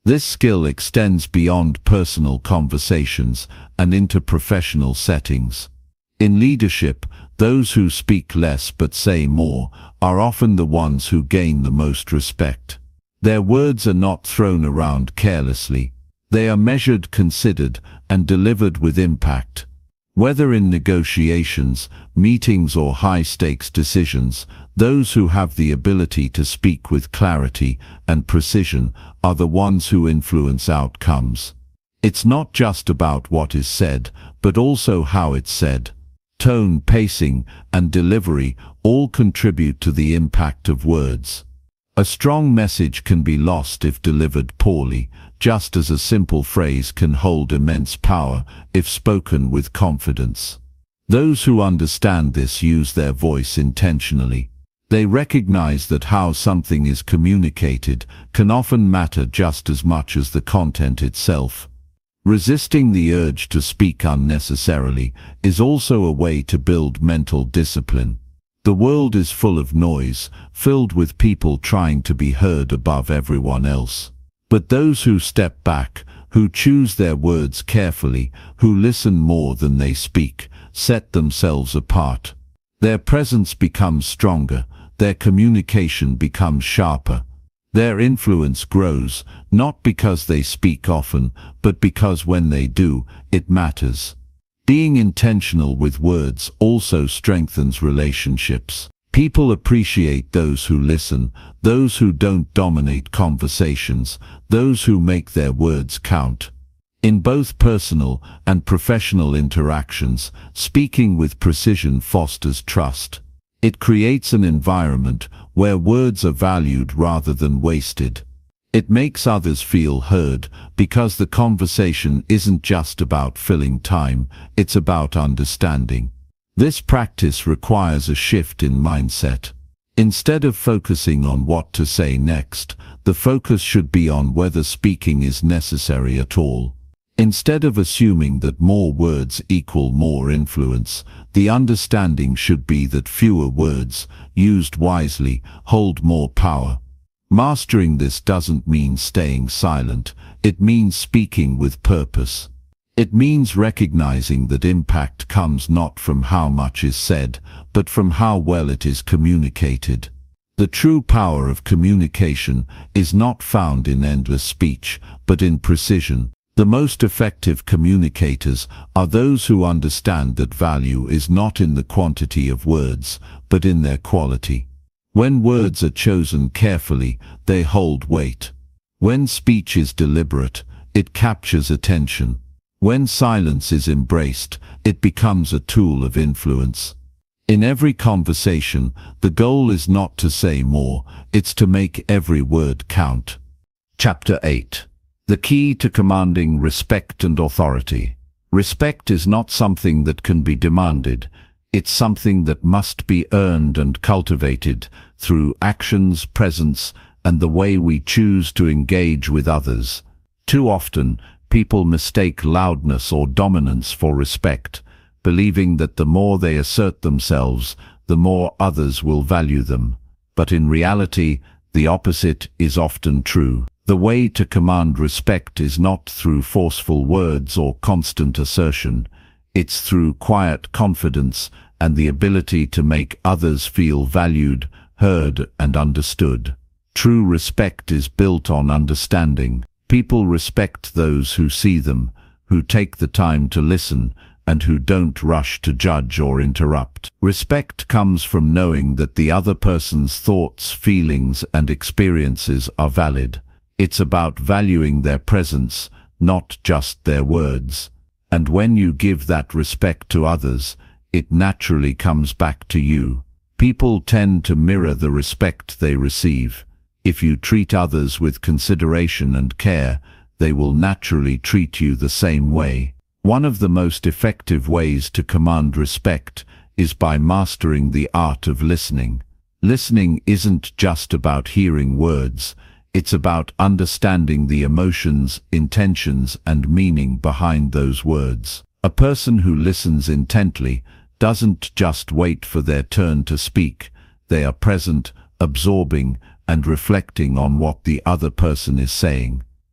This skill extends beyond personal conversations and into professional settings. In leadership, those who speak less but say more are often the ones who gain the most respect. Their words are not thrown around carelessly. They are measured, considered, and delivered with impact. Whether in negotiations, meetings, or high-stakes decisions, those who have the ability to speak with clarity and precision are the ones who influence outcomes. It's not just about what is said, but also how it's said. Tone, pacing, and delivery all contribute to the impact of words. A strong message can be lost if delivered poorly, just as a simple phrase can hold immense power if spoken with confidence. Those who understand this use their voice intentionally. They recognize that how something is communicated can often matter just as much as the content itself. Resisting the urge to speak unnecessarily is also a way to build mental discipline. The world is full of noise, filled with people trying to be heard above everyone else. But those who step back, who choose their words carefully, who listen more than they speak, set themselves apart. Their presence becomes stronger, their communication becomes sharper. Their influence grows, not because they speak often, but because when they do, it matters. Being intentional with words also strengthens relationships. People appreciate those who listen, those who don't dominate conversations, those who make their words count. In both personal and professional interactions, speaking with precision fosters trust. It creates an environment where words are valued rather than wasted. It makes others feel heard because the conversation isn't just about filling time, it's about understanding. This practice requires a shift in mindset. Instead of focusing on what to say next, the focus should be on whether speaking is necessary at all. Instead of assuming that more words equal more influence, the understanding should be that fewer words, used wisely, hold more power. Mastering this doesn't mean staying silent, it means speaking with purpose. It means recognizing that impact comes not from how much is said, but from how well it is communicated. The true power of communication is not found in endless speech, but in precision. The most effective communicators are those who understand that value is not in the quantity of words, but in their quality. When words are chosen carefully, they hold weight. When speech is deliberate, it captures attention. When silence is embraced, it becomes a tool of influence. In every conversation, the goal is not to say more, it's to make every word count. Chapter eight. The key to commanding respect and authority. Respect is not something that can be demanded. It's something that must be earned and cultivated through actions, presence, and the way we choose to engage with others. Too often, people mistake loudness or dominance for respect, believing that the more they assert themselves, the more others will value them. But in reality, the opposite is often true. The way to command respect is not through forceful words or constant assertion. It's through quiet confidence and the ability to make others feel valued, heard, and understood. True respect is built on understanding. People respect those who see them, who take the time to listen, and who don't rush to judge or interrupt. Respect comes from knowing that the other person's thoughts, feelings, and experiences are valid. It's about valuing their presence, not just their words. And when you give that respect to others, it naturally comes back to you. People tend to mirror the respect they receive. If you treat others with consideration and care, they will naturally treat you the same way. One of the most effective ways to command respect is by mastering the art of listening. Listening isn't just about hearing words. It's about understanding the emotions, intentions, and meaning behind those words. A person who listens intently doesn't just wait for their turn to speak. They are present, absorbing, and reflecting on what the other person is saying.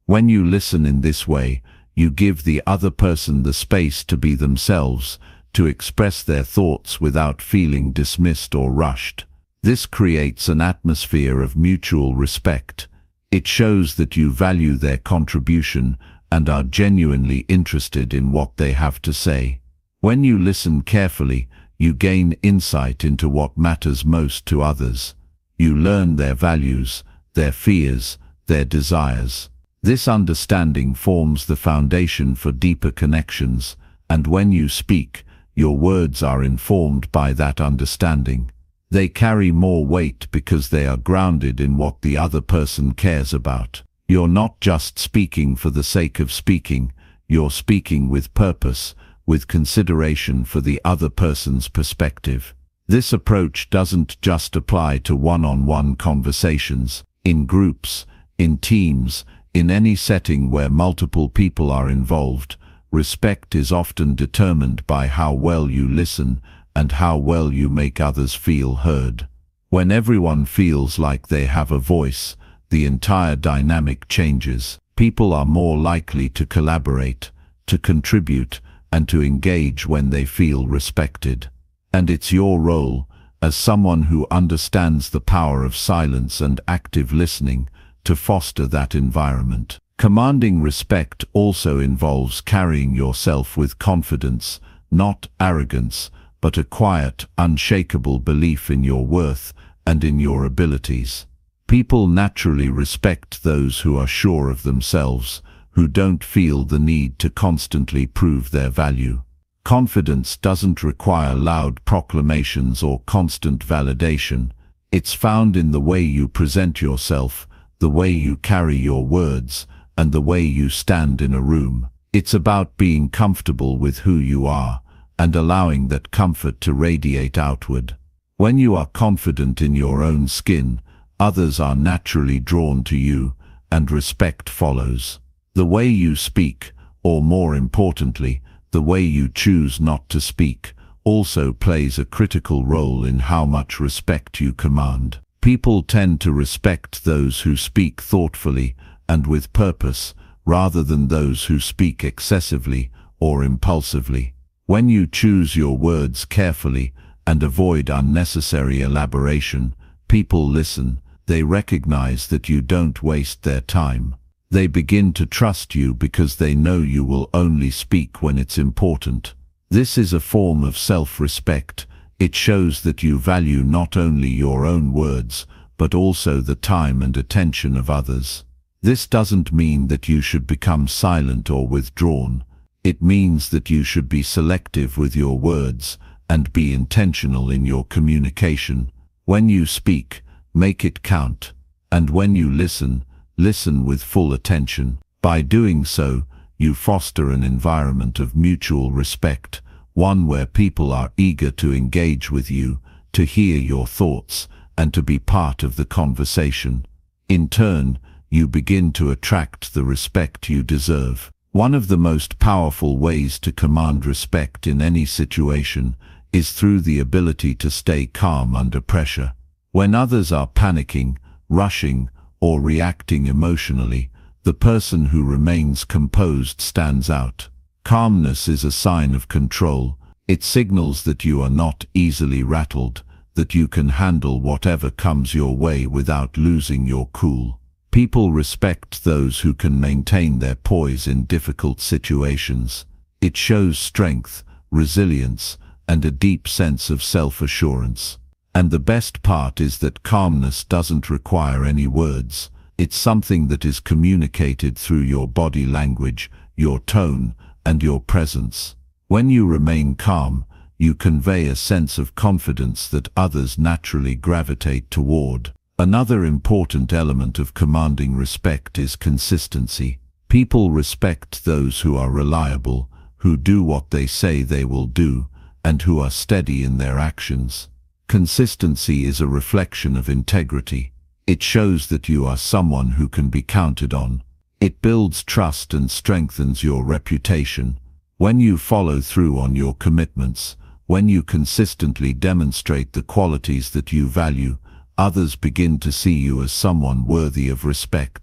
When you listen in this way, you give the other person the space to be themselves, to express their thoughts without feeling dismissed or rushed. This creates an atmosphere of mutual respect. It shows that you value their contribution and are genuinely interested in what they have to say. When you listen carefully, you gain insight into what matters most to others. You learn their values, their fears, their desires. This understanding forms the foundation for deeper connections, and when you speak, your words are informed by that understanding. They carry more weight because they are grounded in what the other person cares about. You're not just speaking for the sake of speaking, you're speaking with purpose, with consideration for the other person's perspective. This approach doesn't just apply to one-on-one conversations. In groups, in teams, in any setting where multiple people are involved, respect is often determined by how well you listen and how well you make others feel heard. When everyone feels like they have a voice, the entire dynamic changes. People are more likely to collaborate, to contribute, and to engage when they feel respected. And it's your role, as someone who understands the power of silence and active listening, to foster that environment. Commanding respect also involves carrying yourself with confidence, not arrogance, but a quiet, unshakable belief in your worth and in your abilities. People naturally respect those who are sure of themselves, who don't feel the need to constantly prove their value. Confidence doesn't require loud proclamations or constant validation. It's found in the way you present yourself, the way you carry your words, and the way you stand in a room. It's about being comfortable with who you are, and allowing that comfort to radiate outward. When you are confident in your own skin, others are naturally drawn to you, and respect follows. The way you speak, or more importantly, the way you choose not to speak, also plays a critical role in how much respect you command. People tend to respect those who speak thoughtfully and with purpose, rather than those who speak excessively or impulsively. When you choose your words carefully and avoid unnecessary elaboration, people listen. They recognize that you don't waste their time. They begin to trust you because they know you will only speak when it's important. This is a form of self-respect. It shows that you value not only your own words, but also the time and attention of others. This doesn't mean that you should become silent or withdrawn. It means that you should be selective with your words and be intentional in your communication. When you speak, make it count. And when you listen, listen with full attention. By doing so, you foster an environment of mutual respect, one where people are eager to engage with you, to hear your thoughts, and to be part of the conversation. In turn, you begin to attract the respect you deserve. One of the most powerful ways to command respect in any situation is through the ability to stay calm under pressure. When others are panicking, rushing, or reacting emotionally, the person who remains composed stands out. Calmness is a sign of control. It signals that you are not easily rattled, that you can handle whatever comes your way without losing your cool. People respect those who can maintain their poise in difficult situations. It shows strength, resilience, and a deep sense of self-assurance. And the best part is that calmness doesn't require any words. It's something that is communicated through your body language, your tone, and your presence. When you remain calm, you convey a sense of confidence that others naturally gravitate toward. Another important element of commanding respect is consistency. People respect those who are reliable, who do what they say they will do, and who are steady in their actions. Consistency is a reflection of integrity. It shows that you are someone who can be counted on. It builds trust and strengthens your reputation. When you follow through on your commitments, when you consistently demonstrate the qualities that you value, others begin to see you as someone worthy of respect.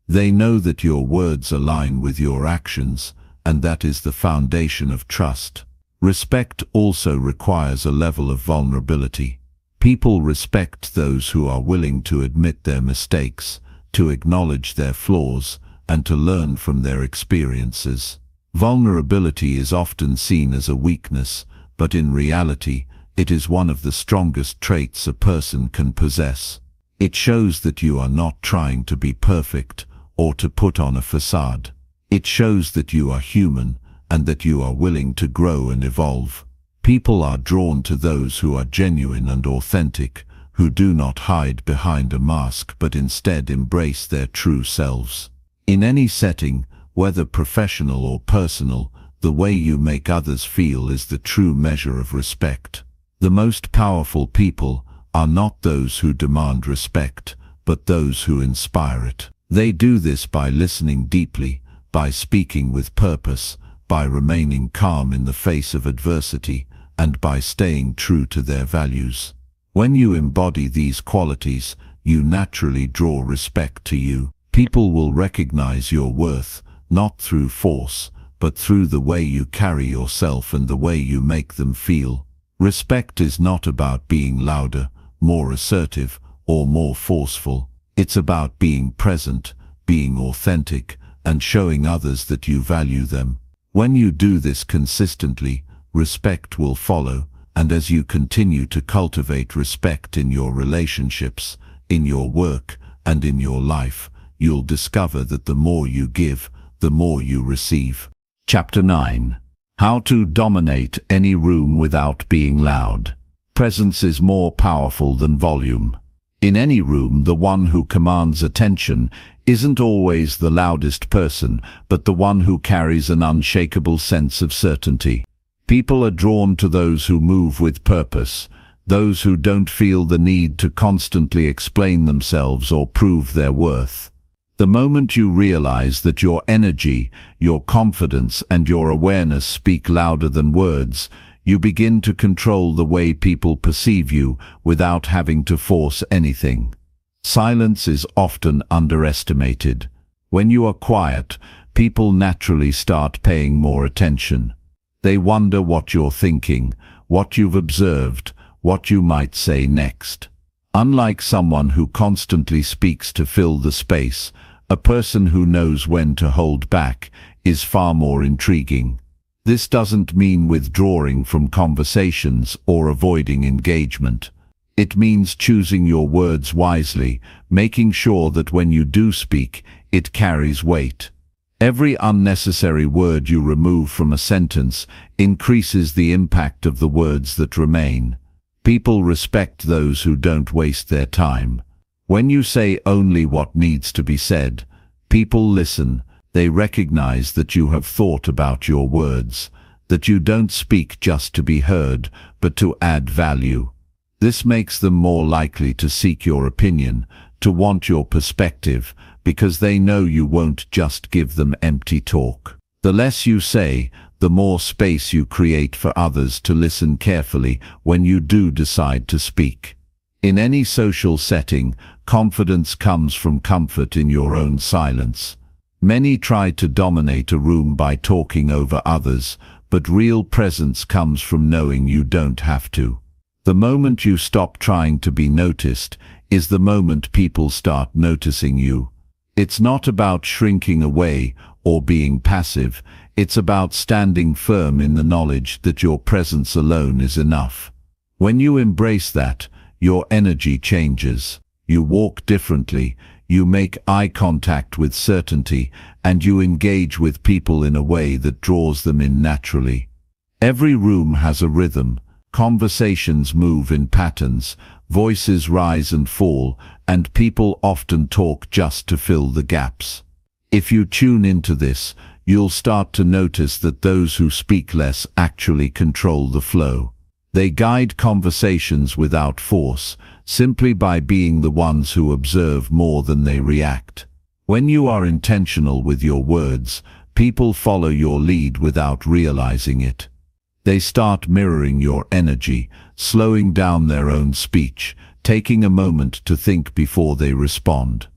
They know that your words align with your actions, and that is the foundation of trust. Respect also requires a level of vulnerability. People respect those who are willing to admit their mistakes, to acknowledge their flaws, and to learn from their experiences. Vulnerability is often seen as a weakness, but in reality, it is one of the strongest traits a person can possess. It shows that you are not trying to be perfect or to put on a facade. It shows that you are human and that you are willing to grow and evolve. People are drawn to those who are genuine and authentic, who do not hide behind a mask but instead embrace their true selves. In any setting, whether professional or personal, the way you make others feel is the true measure of respect. The most powerful people are not those who demand respect, but those who inspire it. They do this by listening deeply, by speaking with purpose, by remaining calm in the face of adversity, and by staying true to their values. When you embody these qualities, you naturally draw respect to you. People will recognize your worth, not through force, but through the way you carry yourself and the way you make them feel. Respect is not about being louder, more assertive, or more forceful. It's about being present, being authentic, and showing others that you value them. When you do this consistently, respect will follow, and as you continue to cultivate respect in your relationships, in your work, and in your life, you'll discover that the more you give, the more you receive. Chapter nine. How to dominate any room without being loud. Presence is more powerful than volume. In any room, the one who commands attention isn't always the loudest person, but the one who carries an unshakable sense of certainty. People are drawn to those who move with purpose, those who don't feel the need to constantly explain themselves or prove their worth. The moment you realize that your energy, your confidence, and your awareness speak louder than words, you begin to control the way people perceive you without having to force anything. Silence is often underestimated. When you are quiet, people naturally start paying more attention. They wonder what you're thinking, what you've observed, what you might say next. Unlike someone who constantly speaks to fill the space, a person who knows when to hold back is far more intriguing. This doesn't mean withdrawing from conversations or avoiding engagement. It means choosing your words wisely, making sure that when you do speak, it carries weight. Every unnecessary word you remove from a sentence increases the impact of the words that remain. People respect those who don't waste their time. When you say only what needs to be said, people listen. They recognize that you have thought about your words, that you don't speak just to be heard, but to add value. This makes them more likely to seek your opinion, to want your perspective, because they know you won't just give them empty talk. The less you say, the more space you create for others to listen carefully when you do decide to speak. In any social setting, confidence comes from comfort in your own silence. Many try to dominate a room by talking over others, but real presence comes from knowing you don't have to. The moment you stop trying to be noticed is the moment people start noticing you. It's not about shrinking away or being passive. It's about standing firm in the knowledge that your presence alone is enough. When you embrace that, your energy changes. You walk differently, you make eye contact with certainty, and you engage with people in a way that draws them in naturally. Every room has a rhythm. Conversations move in patterns, voices rise and fall, and people often talk just to fill the gaps. If you tune into this, you'll start to notice that those who speak less actually control the flow. They guide conversations without force, simply by being the ones who observe more than they react. When you are intentional with your words, people follow your lead without realizing it. They start mirroring your energy, slowing down their own speech, taking a moment to think before they respond.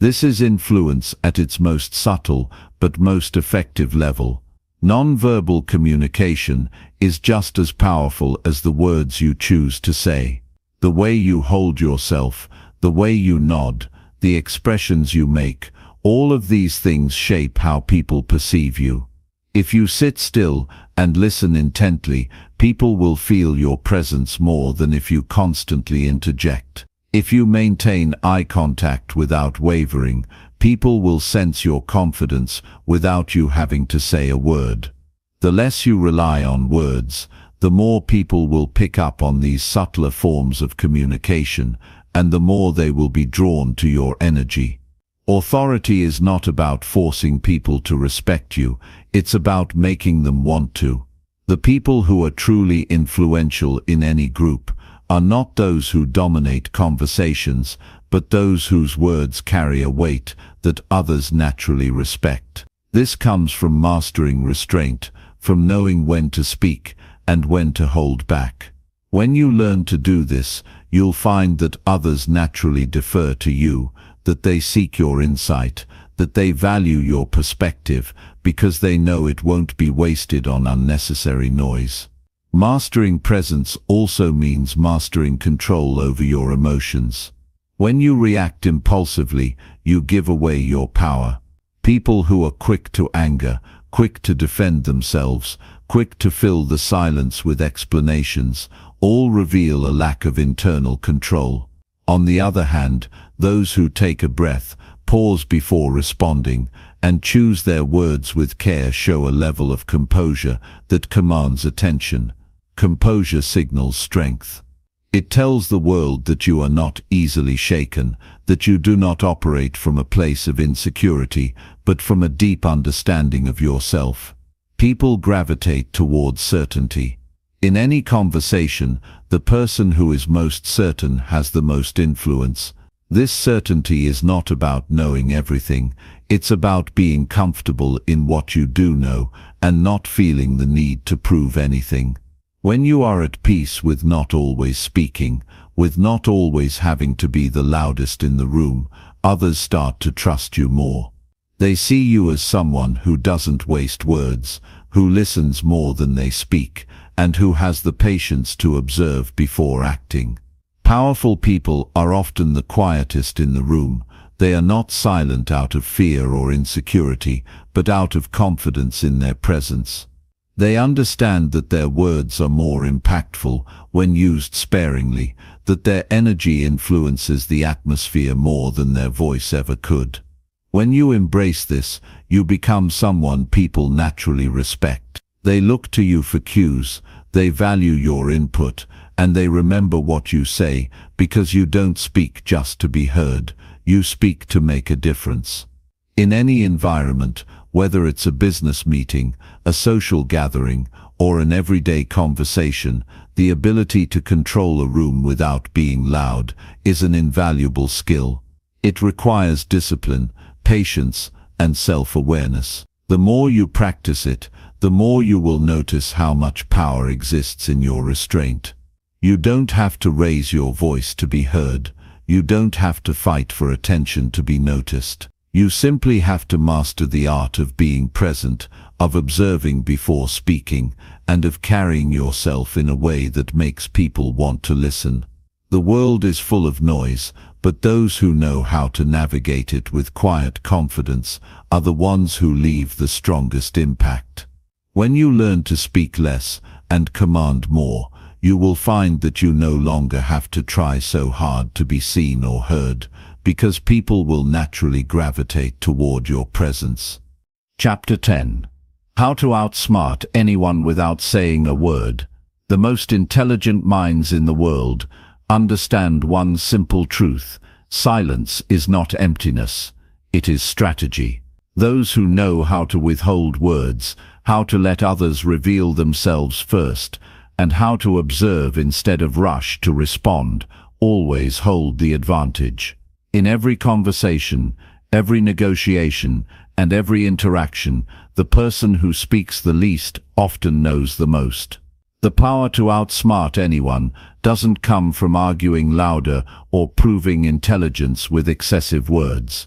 This is influence at its most subtle but most effective level. Non-verbal communication is just as powerful as the words you choose to say. The way you hold yourself, the way you nod, the expressions you make, all of these things shape how people perceive you. If you sit still and listen intently, people will feel your presence more than if you constantly interject. If you maintain eye contact without wavering, people will sense your confidence without you having to say a word. The less you rely on words, the more people will pick up on these subtler forms of communication, and the more they will be drawn to your energy. Authority is not about forcing people to respect you, it's about making them want to. The people who are truly influential in any group are not those who dominate conversations, but those whose words carry a weight that others naturally respect. This comes from mastering restraint, from knowing when to speak and when to hold back. When you learn to do this, you'll find that others naturally defer to you, that they seek your insight, that they value your perspective because they know it won't be wasted on unnecessary noise. Mastering presence also means mastering control over your emotions. When you react impulsively, you give away your power. People who are quick to anger, quick to defend themselves, quick to fill the silence with explanations, all reveal a lack of internal control. On the other hand, those who take a breath, pause before responding, and choose their words with care show a level of composure that commands attention. Composure signals strength. It tells the world that you are not easily shaken, that you do not operate from a place of insecurity, but from a deep understanding of yourself. People gravitate towards certainty. In any conversation, the person who is most certain has the most influence. This certainty is not about knowing everything, it's about being comfortable in what you do know and not feeling the need to prove anything. When you are at peace with not always speaking, with not always having to be the loudest in the room, others start to trust you more. They see you as someone who doesn't waste words, who listens more than they speak, and who has the patience to observe before acting. Powerful people are often the quietest in the room. They are not silent out of fear or insecurity, but out of confidence in their presence. They understand that their words are more impactful when used sparingly, that their energy influences the atmosphere more than their voice ever could. When you embrace this, you become someone people naturally respect. They look to you for cues, they value your input, and they remember what you say because you don't speak just to be heard, you speak to make a difference. In any environment, whether it's a business meeting, a social gathering, or an everyday conversation, the ability to control a room without being loud is an invaluable skill. It requires discipline, patience, and self-awareness. The more you practice it, the more you will notice how much power exists in your restraint. You don't have to raise your voice to be heard. You don't have to fight for attention to be noticed. You simply have to master the art of being present, of observing before speaking, and of carrying yourself in a way that makes people want to listen. The world is full of noise, but those who know how to navigate it with quiet confidence are the ones who leave the strongest impact. When you learn to speak less and command more, you will find that you no longer have to try so hard to be seen or heard, because people will naturally gravitate toward your presence. Chapter ten. How to outsmart anyone without saying a word. The most intelligent minds in the world understand one simple truth: silence is not emptiness, it is strategy. Those who know how to withhold words, how to let others reveal themselves first, and how to observe instead of rush to respond, always hold the advantage. In every conversation, every negotiation, and every interaction, the person who speaks the least often knows the most. The power to outsmart anyone doesn't come from arguing louder or proving intelligence with excessive words.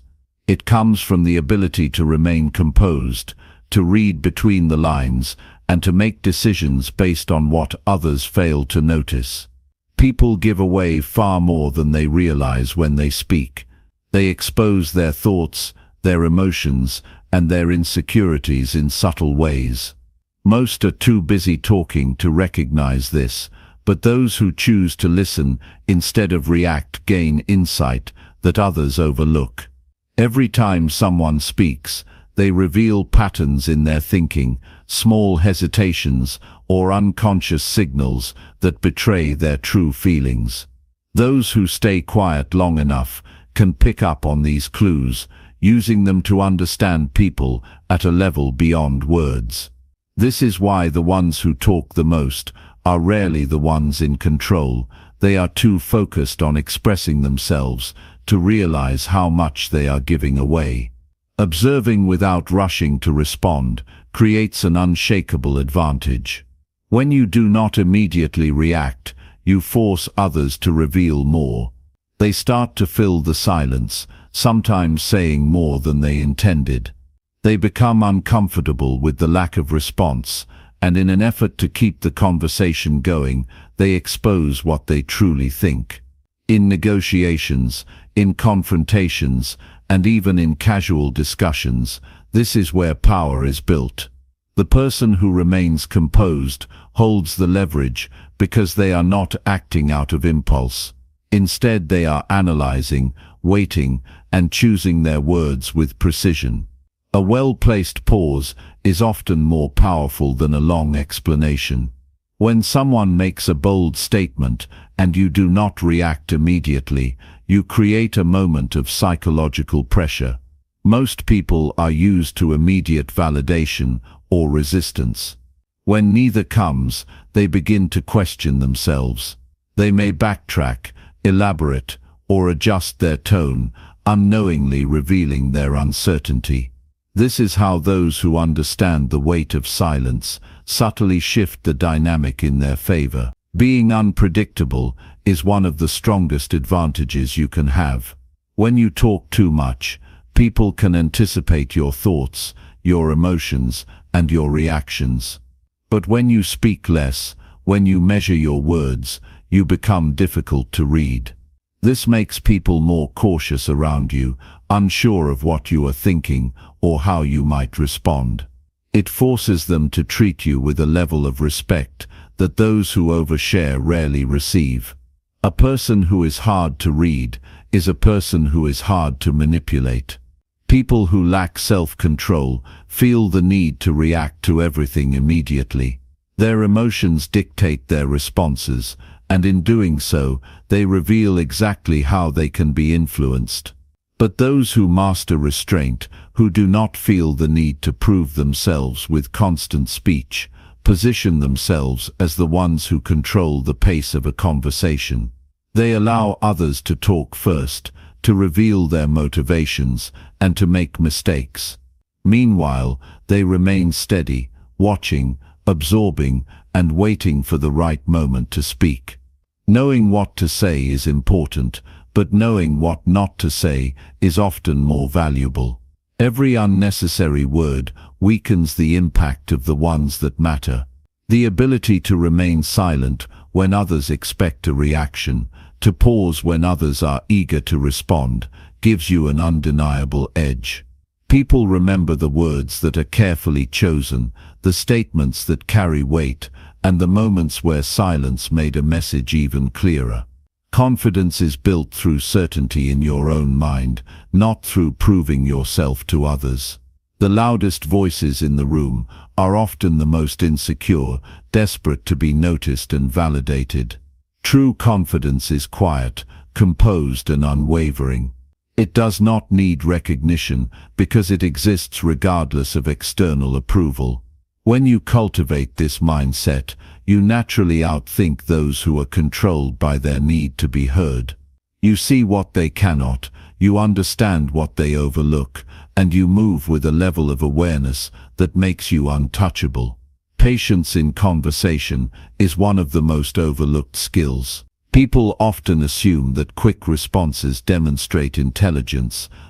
It comes from the ability to remain composed, to read between the lines, and to make decisions based on what others fail to notice. People give away far more than they realize when they speak. They expose their thoughts, their emotions, and their insecurities in subtle ways. Most are too busy talking to recognize this, but those who choose to listen instead of react gain insight that others overlook. Every time someone speaks, they reveal patterns in their thinking, small hesitations, or unconscious signals that betray their true feelings. Those who stay quiet long enough can pick up on these clues, using them to understand people at a level beyond words. This is why the ones who talk the most are rarely the ones in control. They are too focused on expressing themselves to realize how much they are giving away. Observing without rushing to respond creates an unshakable advantage. When you do not immediately react, you force others to reveal more. They start to fill the silence, sometimes saying more than they intended. They become uncomfortable with the lack of response, and in an effort to keep the conversation going, they expose what they truly think. In negotiations, in confrontations, and even in casual discussions, this is where power is built. The person who remains composed holds the leverage because they are not acting out of impulse. Instead, they are analyzing, waiting, and choosing their words with precision. A well-placed pause is often more powerful than a long explanation. When someone makes a bold statement and you do not react immediately, you create a moment of psychological pressure. Most people are used to immediate validation or resistance. When neither comes, they begin to question themselves. They may backtrack, elaborate, or adjust their tone, unknowingly revealing their uncertainty. This is how those who understand the weight of silence subtly shift the dynamic in their favor. Being unpredictable is one of the strongest advantages you can have. When you talk too much, people can anticipate your thoughts, your emotions, and your reactions. But when you speak less, when you measure your words, you become difficult to read. This makes people more cautious around you, unsure of what you are thinking or how you might respond. It forces them to treat you with a level of respect that those who overshare rarely receive. A person who is hard to read is a person who is hard to manipulate. People who lack self-control feel the need to react to everything immediately. Their emotions dictate their responses, and in doing so, they reveal exactly how they can be influenced. But those who master restraint, who do not feel the need to prove themselves with constant speech, position themselves as the ones who control the pace of a conversation. They allow others to talk first, to reveal their motivations, and to make mistakes. Meanwhile, they remain steady, watching, absorbing, and waiting for the right moment to speak. Knowing what to say is important, but knowing what not to say is often more valuable. Every unnecessary word weakens the impact of the ones that matter. The ability to remain silent when others expect a reaction, to pause when others are eager to respond, gives you an undeniable edge. People remember the words that are carefully chosen, the statements that carry weight, and the moments where silence made a message even clearer. Confidence is built through certainty in your own mind, not through proving yourself to others. The loudest voices in the room are often the most insecure, desperate to be noticed and validated. True confidence is quiet, composed and unwavering. It does not need recognition because it exists regardless of external approval. When you cultivate this mindset, you naturally outthink those who are controlled by their need to be heard. You see what they cannot, you understand what they overlook, and you move with a level of awareness that makes you untouchable. Patience in conversation is one of the most overlooked skills. People often assume that quick responses demonstrate intelligence,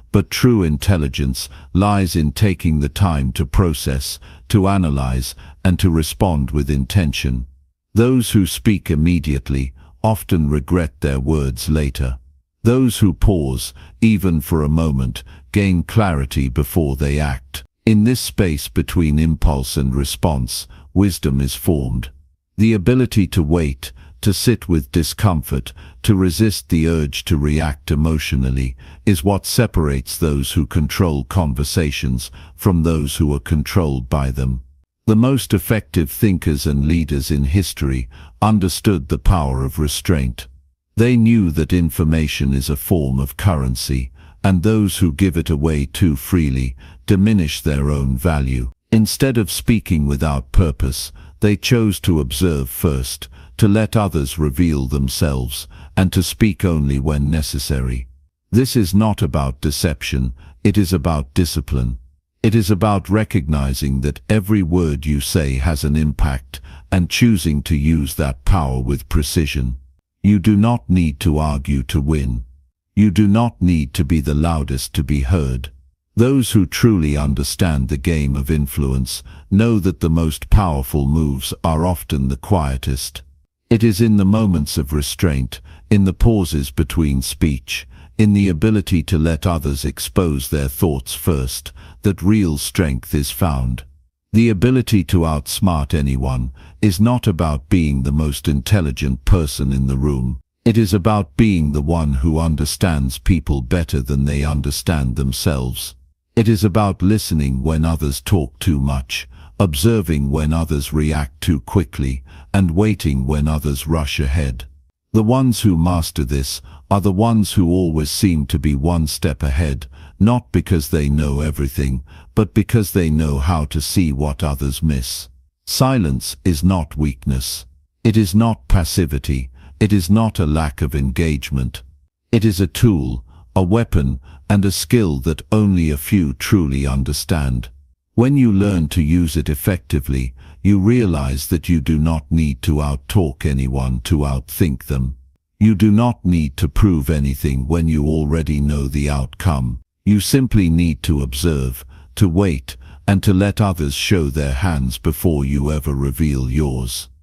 but true intelligence lies in taking the time to process, to analyze, and to respond with intention. Those who speak immediately often regret their words later. Those who pause, even for a moment, gain clarity before they act. In this space between impulse and response, wisdom is formed. The ability to wait, to sit with discomfort, to resist the urge to react emotionally, is what separates those who control conversations from those who are controlled by them. The most effective thinkers and leaders in history understood the power of restraint. They knew that information is a form of currency, and those who give it away too freely diminish their own value. Instead of speaking without purpose, they chose to observe first, to let others reveal themselves, and to speak only when necessary. This is not about deception, it is about discipline. It is about recognizing that every word you say has an impact, and choosing to use that power with precision. You do not need to argue to win. You do not need to be the loudest to be heard. Those who truly understand the game of influence know that the most powerful moves are often the quietest. It is in the moments of restraint, in the pauses between speech, in the ability to let others expose their thoughts first, that real strength is found. The ability to outsmart anyone is not about being the most intelligent person in the room. It is about being the one who understands people better than they understand themselves. It is about listening when others talk too much, observing when others react too quickly, and waiting when others rush ahead. The ones who master this are the ones who always seem to be one step ahead, not because they know everything, but because they know how to see what others miss. Silence is not weakness. It is not passivity. It is not a lack of engagement. It is a tool, a weapon, and a skill that only a few truly understand. When you learn to use it effectively, you realize that you do not need to outtalk anyone to outthink them. You do not need to prove anything when you already know the outcome. You simply need to observe, to wait, and to let others show their hands before you ever reveal yours.